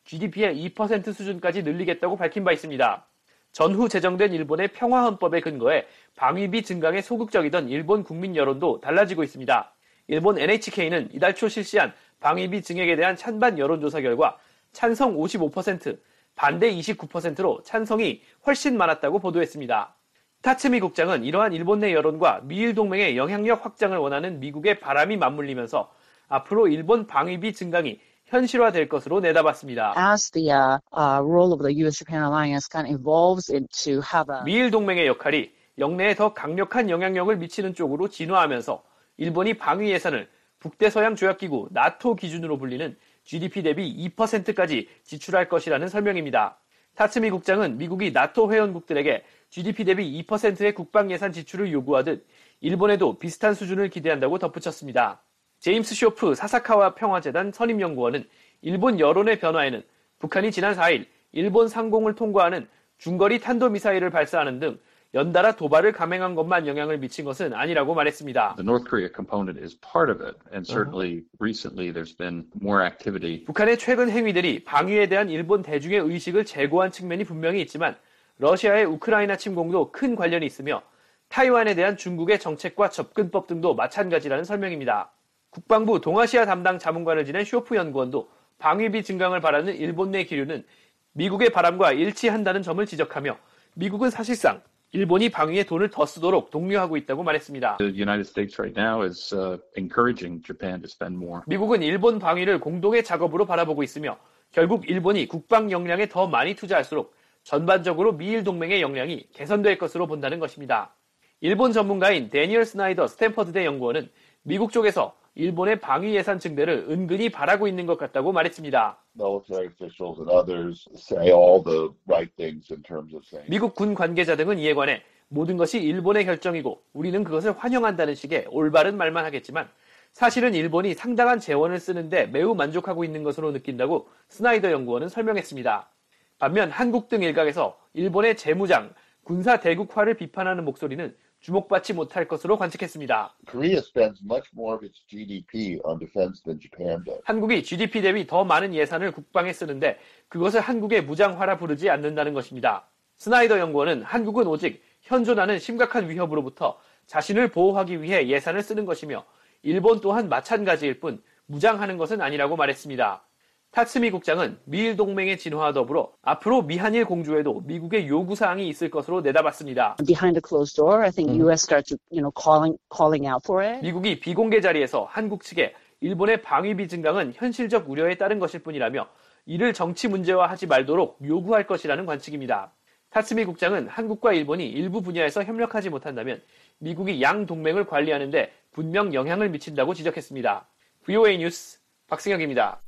지디피의 이 퍼센트 수준까지 늘리겠다고 밝힌 바 있습니다. 전후 제정된 일본의 평화헌법에 근거해 방위비 증강에 소극적이던 일본 국민 여론도 달라지고 있습니다. 일본 엔에이치케이는 이달 초 실시한 방위비 증액에 대한 찬반 여론조사 결과 찬성 오십오 퍼센트, 반대 이십구 퍼센트로 찬성이 훨씬 많았다고 보도했습니다. 타츠미 국장은 이러한 일본 내 여론과 미일 동맹의 영향력 확장을 원하는 미국의 바람이 맞물리면서 앞으로 일본 방위비 증강이 현실화될 것으로 내다봤습니다. As the uh, uh, role of the U S-Japan alliance kind of evolves into have a 미일 동맹의 역할이 영내에 더 강력한 영향력을 미치는 쪽으로 진화하면서 일본이 방위 예산을 북대서양 조약기구 나토 기준으로 불리는 지디피 대비 이 퍼센트까지 지출할 것이라는 설명입니다. 타츠미 국장은 미국이 나토 회원국들에게 지디피 대비 이 퍼센트의 국방 예산 지출을 요구하듯 일본에도 비슷한 수준을 기대한다고 덧붙였습니다. 제임스 쇼프 사사카와 평화재단 선임연구원은 일본 여론의 변화에는 북한이 지난 사 일 일본 상공을 통과하는 중거리 탄도미사일을 발사하는 등 연달아 도발을 감행한 것만 영향을 미친 것은 아니라고 말했습니다. The North Korea component is part of it, and certainly recently there's been more activity. 북한의 최근 행위들이 방위에 대한 일본 대중의 의식을 제고한 측면이 분명히 있지만 러시아의 우크라이나 침공도 큰 관련이 있으며 타이완에 대한 중국의 정책과 접근법 등도 마찬가지라는 설명입니다. 국방부 동아시아 담당 자문관을 지낸 쇼프 연구원도 방위비 증강을 바라는 일본 내 기류는 미국의 바람과 일치한다는 점을 지적하며 미국은 사실상 일본이 방위에 돈을 더 쓰도록 독려하고 있다고 말했습니다. The United States right now is uh, encouraging Japan to spend more. 미국은 일본 방위를 공동의 작업으로 바라보고 있으며 결국 일본이 국방 역량에 더 많이 투자할수록 전반적으로 미일 동맹의 역량이 개선될 것으로 본다는 것입니다. 일본 전문가인 데니얼 스나이더 스탠퍼드대 연구원은 미국 쪽에서 일본의 방위 예산 증대를 은근히 바라고 있는 것 같다고 말했습니다. Military officials and others say all the right things in terms of saying. 미국 군 관계자 등은 이에 관해 모든 것이 일본의 결정이고 우리는 그것을 환영한다는 식의 올바른 말만 하겠지만 사실은 일본이 상당한 재원을 쓰는데 매우 만족하고 있는 것으로 느낀다고 스나이더 연구원은 설명했습니다. 반면 한국 등 일각에서 일본의 재무장, 군사 대국화를 비판하는 목소리는 주목받지 못할 것으로 관측했습니다. Korea spends much more of its 지디피 on defense than Japan does. 한국이 지디피 대비 더 많은 예산을 국방에 쓰는데 그것을 한국의 무장화라 부르지 않는다는 것입니다. 스나이더 연구원은 한국은 오직 현존하는 심각한 위협으로부터 자신을 보호하기 위해 예산을 쓰는 것이며 일본 또한 마찬가지일 뿐 무장하는 것은 아니라고 말했습니다. 타츠미 국장은 미일 동맹의 진화와 더불어 앞으로 미한일 공조에도 미국의 요구사항이 있을 것으로 내다봤습니다. behind a closed door, I think U S starts, you know, calling calling out for it. 미국이 비공개 자리에서 한국 측에 일본의 방위비 증강은 현실적 우려에 따른 것일 뿐이라며 이를 정치 문제화하지 말도록 요구할 것이라는 관측입니다. 타츠미 국장은 한국과 일본이 일부 분야에서 협력하지 못한다면 미국이 양 동맹을 관리하는 데 분명 영향을 미친다고 지적했습니다. 브이오에이 뉴스 박승혁입니다.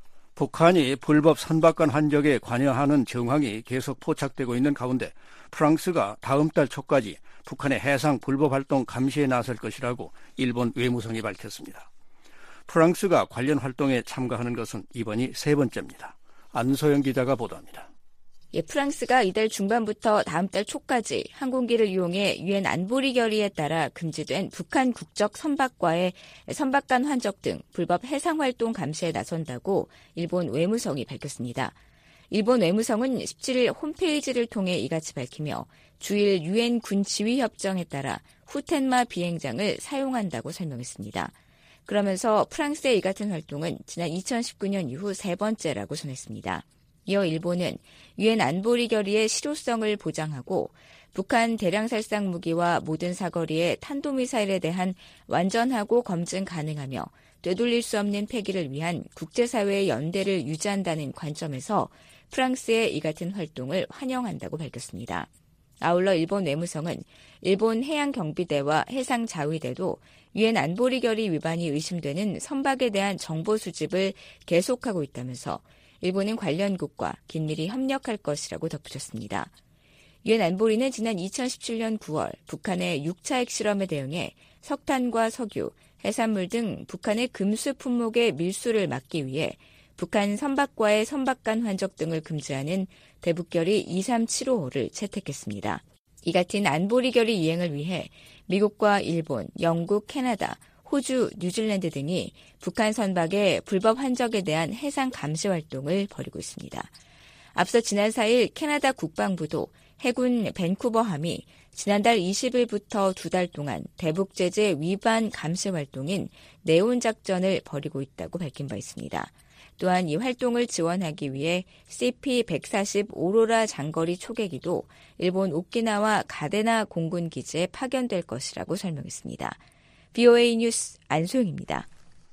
북한이 불법 선박간 환적에 관여하는 정황이 계속 포착되고 있는 가운데 프랑스가 다음 달 초까지 북한의 해상 불법 활동 감시에 나설 것이라고 일본 외무성이 밝혔습니다. 프랑스가 관련 활동에 참가하는 것은 이번이 세 번째입니다. 안소영 기자가 보도합니다. 예, 프랑스가 이달 중반부터 다음 달 초까지 항공기를 이용해 유엔 안보리 결의에 따라 금지된 북한 국적 선박과의 선박간 환적 등 불법 해상활동 감시에 나선다고 일본 외무성이 밝혔습니다. 일본 외무성은 십칠 일 홈페이지를 통해 이같이 밝히며 주일 유엔 군 지휘 협정에 따라 후텐마 비행장을 사용한다고 설명했습니다. 그러면서 프랑스의 이 같은 활동은 지난 이천십구 년 이후 세 번째라고 전했습니다. 이어 일본은 유엔 안보리 결의의 실효성을 보장하고 북한 대량살상 무기와 모든 사거리의 탄도미사일에 대한 완전하고 검증 가능하며 되돌릴 수 없는 폐기를 위한 국제사회의 연대를 유지한다는 관점에서 프랑스의 이 같은 활동을 환영한다고 밝혔습니다. 아울러 일본 외무성은 일본 해양경비대와 해상자위대도 유엔 안보리 결의 위반이 의심되는 선박에 대한 정보 수집을 계속하고 있다면서 일본은 관련국과 긴밀히 협력할 것이라고 덧붙였습니다. 유엔 안보리는 지난 이천십칠 년 구월 북한의 육 차 핵실험에 대응해 석탄과 석유, 해산물 등 북한의 금수 품목의 밀수를 막기 위해 북한 선박과의 선박간 환적 등을 금지하는 대북결의 이삼칠오호를 채택했습니다. 이 같은 안보리 결의 이행을 위해 미국과 일본, 영국, 캐나다, 호주, 뉴질랜드 등이 북한 선박의 불법 환적에 대한 해상 감시 활동을 벌이고 있습니다. 앞서 지난 사 일 캐나다 국방부도 해군 밴쿠버함이 지난달 이십 일부터 두 달 동안 대북 제재 위반 감시 활동인 네온 작전을 벌이고 있다고 밝힌 바 있습니다. 또한 이 활동을 지원하기 위해 씨피 백사십 오로라 장거리 초계기도 일본 오키나와 가데나 공군 기지에 파견될 것이라고 설명했습니다. 브이오에이 뉴스 안소영입니다.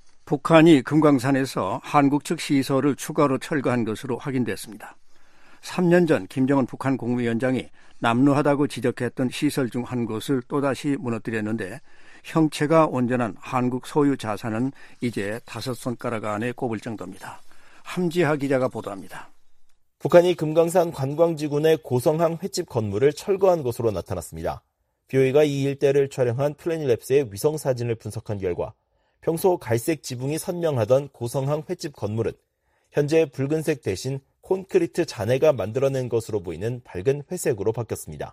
북한이 금강산에서 한국 측 시설을 추가로 철거한 것으로 확인됐습니다. 삼 년 전 김정은 북한 국무위원장이 남루하다고 지적했던 시설 중 한 곳을 또다시 무너뜨렸는데 형체가 온전한 한국 소유 자산은 이제 다섯 손가락 안에 꼽을 정도입니다. 함지하 기자가 보도합니다. 북한이 금강산 관광지군의 고성항 횟집 건물을 철거한 것으로 나타났습니다. 비오이가 이 일대를 촬영한 플래닛랩스의 위성사진을 분석한 결과 평소 갈색 지붕이 선명하던 고성항 횟집 건물은 현재 붉은색 대신 콘크리트 잔해가 만들어낸 것으로 보이는 밝은 회색으로 바뀌었습니다.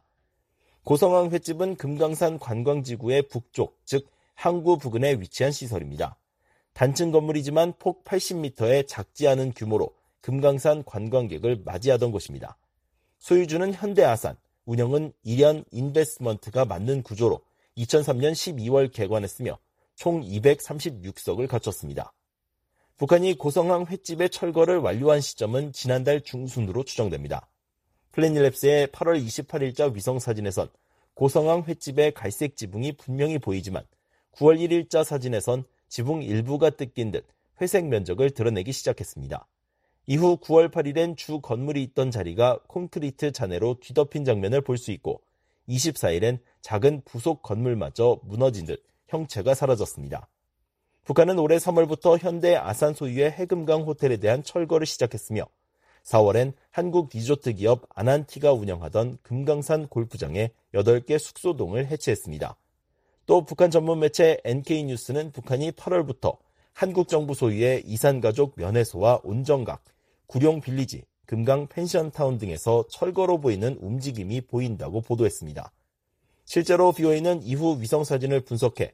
고성항 횟집은 금강산 관광지구의 북쪽, 즉 항구 부근에 위치한 시설입니다. 단층 건물이지만 폭 팔십 미터의 작지 않은 규모로 금강산 관광객을 맞이하던 곳입니다. 소유주는 현대아산, 운영은 일현 인베스트먼트가 맡는 구조로 이천삼 년 십이월 개관했으며 총 이백삼십육 석을 갖췄습니다. 북한이 고성항 횟집의 철거를 완료한 시점은 지난달 중순으로 추정됩니다. 플래닛랩스의 팔월 이십팔일자 위성사진에선 고성항 횟집의 갈색 지붕이 분명히 보이지만 구월 일일자 사진에선 지붕 일부가 뜯긴 듯 회색 면적을 드러내기 시작했습니다. 이후 구월 팔일엔 주 건물이 있던 자리가 콘크리트 잔해로 뒤덮인 장면을 볼 수 있고 이십사일엔 작은 부속 건물마저 무너진 듯 형체가 사라졌습니다. 북한은 올해 삼월부터 현대 아산 소유의 해금강 호텔에 대한 철거를 시작했으며 사월엔 한국 리조트 기업 아난티가 운영하던 금강산 골프장에 여덟 개 숙소동을 해체했습니다. 또 북한 전문 매체 엔케이뉴스는 북한이 팔월부터 한국 정부 소유의 이산가족 면회소와 온정각, 구룡빌리지, 금강 펜션타운 등에서 철거로 보이는 움직임이 보인다고 보도했습니다. 실제로 비오이는 이후 위성사진을 분석해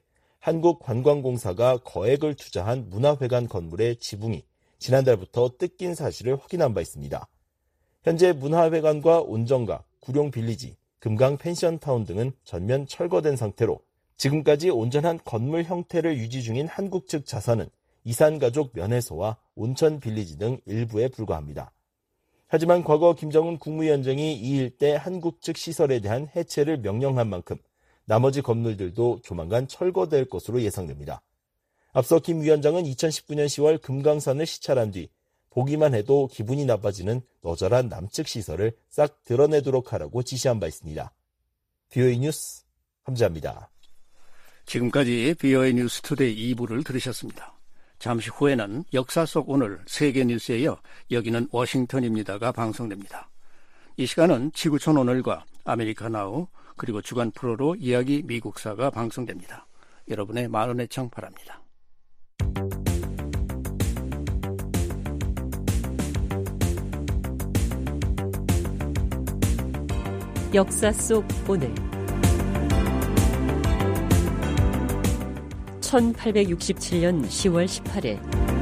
한국관광공사가 거액을 투자한 문화회관 건물의 지붕이 지난달부터 뜯긴 사실을 확인한 바 있습니다. 현재 문화회관과 온정각, 구룡빌리지, 금강 펜션타운 등은 전면 철거된 상태로 지금까지 온전한 건물 형태를 유지 중인 한국 측 자산은 이산가족 면회소와 온천빌리지 등 일부에 불과합니다. 하지만 과거 김정은 국무위원장이 이 일대 한국 측 시설에 대한 해체를 명령한 만큼 나머지 건물들도 조만간 철거될 것으로 예상됩니다. 앞서 김 위원장은 이천십구 년 시월 금강산을 시찰한 뒤 보기만 해도 기분이 나빠지는 너절한 남측 시설을 싹 드러내도록 하라고 지시한 바 있습니다. 비오에이 뉴스 함지아입니다. 지금까지 비오에이 뉴스 투데이 이 부를 들으셨습니다. 잠시 후에는 역사 속 오늘 세계 뉴스에 이어 여기는 워싱턴입니다가 방송됩니다. 이 시간은 지구촌 오늘과 아메리카 나우 그리고 주간 프로로 이야기 미국사가 방송됩니다. 여러분의 많은 애청 바랍니다. 역사 속 오늘 천팔백육십칠년 시월 십팔일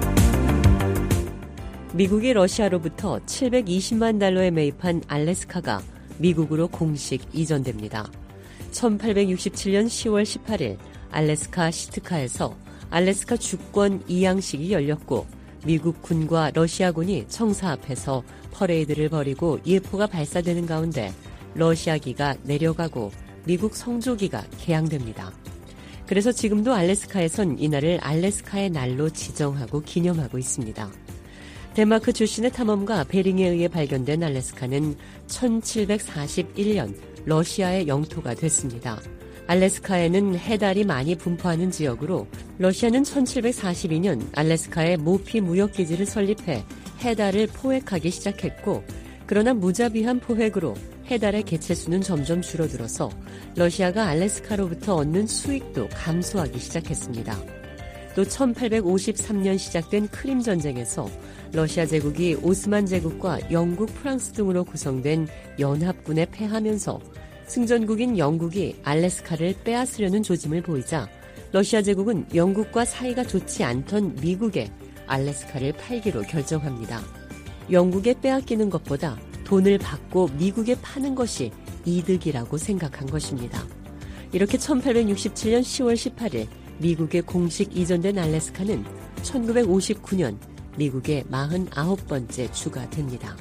미국이 러시아로부터 칠백이십만 달러에 매입한 알래스카가 미국으로 공식 이전됩니다. 천팔백육십칠년 시월 십팔일 알래스카 시트카에서 알래스카 주권 이양식이 열렸고 미국 군과 러시아군이 청사 앞에서 퍼레이드를 벌이고 예포가 발사되는 가운데 러시아기가 내려가고 미국 성조기가 개항됩니다. 그래서 지금도 알래스카에선 이날을 알래스카의 날로 지정하고 기념하고 있습니다. 덴마크 출신의 탐험가 베링에 의해 발견된 알래스카는 천칠백사십일년 러시아의 영토가 됐습니다. 알래스카에는 해달이 많이 분포하는 지역으로 러시아는 천칠백사십이년 알래스카에 모피 무역기지를 설립해 해달을 포획하기 시작했고 그러나 무자비한 포획으로 해달의 개체수는 점점 줄어들어서 러시아가 알래스카로부터 얻는 수익도 감소하기 시작했습니다. 또 천팔백오십삼년 시작된 크림 전쟁에서 러시아 제국이 오스만 제국과 영국, 프랑스 등으로 구성된 연합군에 패하면서 승전국인 영국이 알래스카를 빼앗으려는 조짐을 보이자 러시아 제국은 영국과 사이가 좋지 않던 미국에 알래스카를 팔기로 결정합니다. 영국에 빼앗기는 것보다 돈을 받고 미국에 파는 것이 이득이라고 생각한 것입니다. 이렇게 천팔백육십칠 년 시월 십팔 일 미국에 공식 이전된 알래스카는 천구백오십구 년 미국의 마흔아홉 번째 주가 됩니다.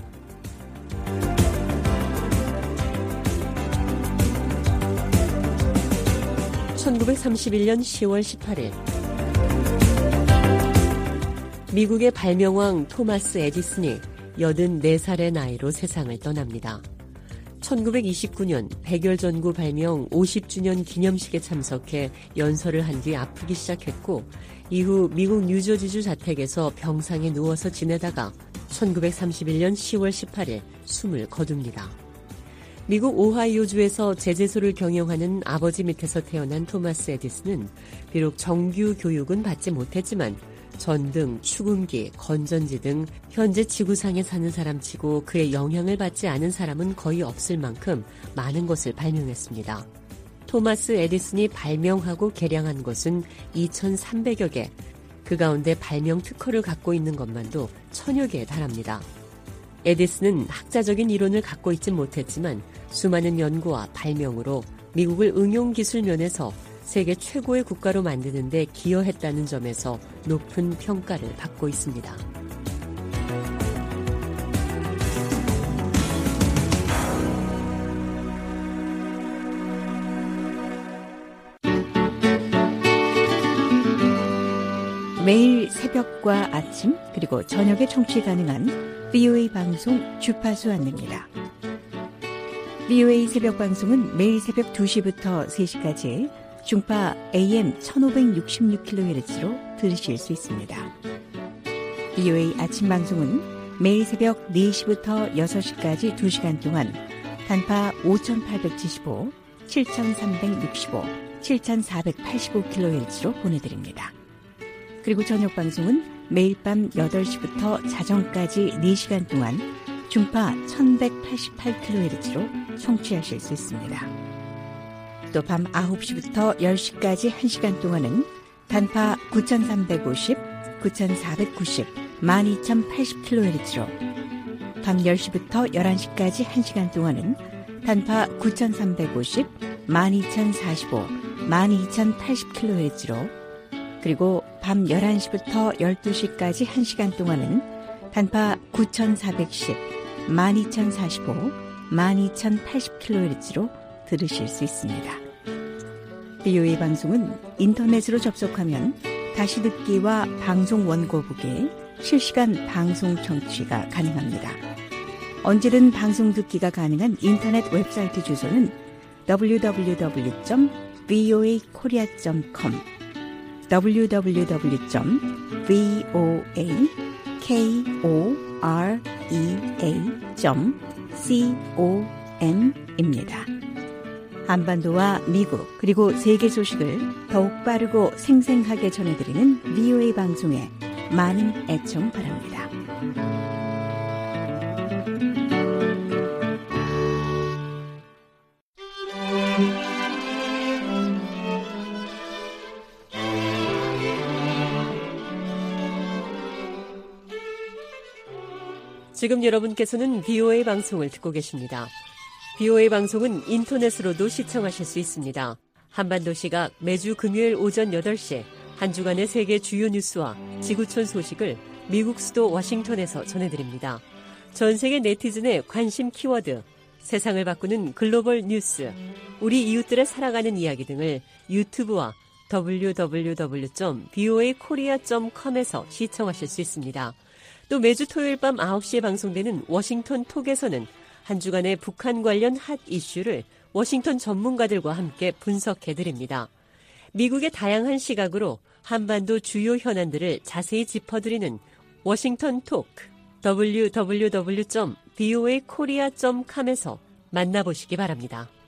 천구백삼십일 년 시월 십팔 일 미국의 발명왕 토마스 에디슨이 여든네 살의 나이로 세상을 떠납니다. 천구백이십구 년 백열전구 발명 오십 주년 기념식에 참석해 연설을 한 뒤 아프기 시작했고 이후 미국 뉴저지주 자택에서 병상에 누워서 지내다가 천구백삼십일 년 시월 십팔 일 숨을 거둡니다. 미국 오하이오주에서 제재소를 경영하는 아버지 밑에서 태어난 토마스 에디슨은 비록 정규 교육은 받지 못했지만 전등, 축음기, 건전지 등 현재 지구상에 사는 사람치고 그의 영향을 받지 않은 사람은 거의 없을 만큼 많은 것을 발명했습니다. 토마스 에디슨이 발명하고 개량한 것은 이천삼백여 개, 그 가운데 발명 특허를 갖고 있는 것만도 천여 개에 달합니다. 에디슨은 학자적인 이론을 갖고 있진 못했지만 수많은 연구와 발명으로 미국을 응용기술 면에서 세계 최고의 국가로 만드는 데 기여했다는 점에서 높은 평가를 받고 있습니다. 매일 새벽과 아침 그리고 저녁에 청취 가능한 브이오에이 방송 주파수 안내입니다. 브이오에이 새벽 방송은 매일 새벽 두 시부터 세 시까지 중파 에이엠 천오백육십육 킬로헤르츠로 들으실 수 있습니다. 브이오에이 아침 방송은 매일 새벽 네 시부터 여섯 시까지 두 시간 동안 단파 오천팔백칠십오, 칠천삼백육십오, 칠천사백팔십오 킬로헤르츠로 보내드립니다. 그리고 저녁 방송은 매일 밤 여덟 시부터 자정까지 네 시간 동안 중파 천백팔십팔 킬로헤르츠로 청취하실 수 있습니다. 또 밤 아홉 시부터 열 시까지 한 시간 동안은 단파 구천삼백오십, 구천사백구십, 만 이천팔십 킬로헤르츠로 밤 열 시부터 열한 시까지 한 시간 동안은 단파 구천삼백오십, 만 이천사십오, 만 이천팔십 킬로헤르츠로 그리고 밤 열한 시부터 열두 시까지 한 시간 동안은 단파 구천사백십, 만 이천사십오, 만 이천팔십 킬로헤르츠로 들으실 수 있습니다. 브이오에이 방송은 인터넷으로 접속하면 다시 듣기와 방송 원고 보기, 실시간 방송 청취가 가능합니다. 언제든 방송 듣기가 가능한 인터넷 웹사이트 주소는 더블유 더블유 더블유 점 브이오에이 코리아 점 컴 더블유 더블유 더블유 점 브이오에이 코리아 점 com입니다. 한반도와 미국 그리고 세계 소식을 더욱 빠르고 생생하게 전해드리는 브이오에이 방송에 많은 애청 바랍니다. 지금 여러분께서는 브이오에이 방송을 듣고 계십니다. 브이오에이 방송은 인터넷으로도 시청하실 수 있습니다. 한반도 시각 매주 금요일 오전 여덟 시 한 주간의 세계 주요 뉴스와 지구촌 소식을 미국 수도 워싱턴에서 전해드립니다. 전 세계 네티즌의 관심 키워드, 세상을 바꾸는 글로벌 뉴스, 우리 이웃들의 살아가는 이야기 등을 유튜브와 더블유 더블유 더블유 점 브이오에이 코리아 점 컴에서 시청하실 수 있습니다. 또 매주 토요일 밤 아홉 시에 방송되는 워싱턴 톡에서는 한 주간의 북한 관련 핫 이슈를 워싱턴 전문가들과 함께 분석해드립니다. 미국의 다양한 시각으로 한반도 주요 현안들을 자세히 짚어드리는 워싱턴 톡, 더블유 더블유 더블유 점 브이오에이 코리아 점 컴에서 만나보시기 바랍니다.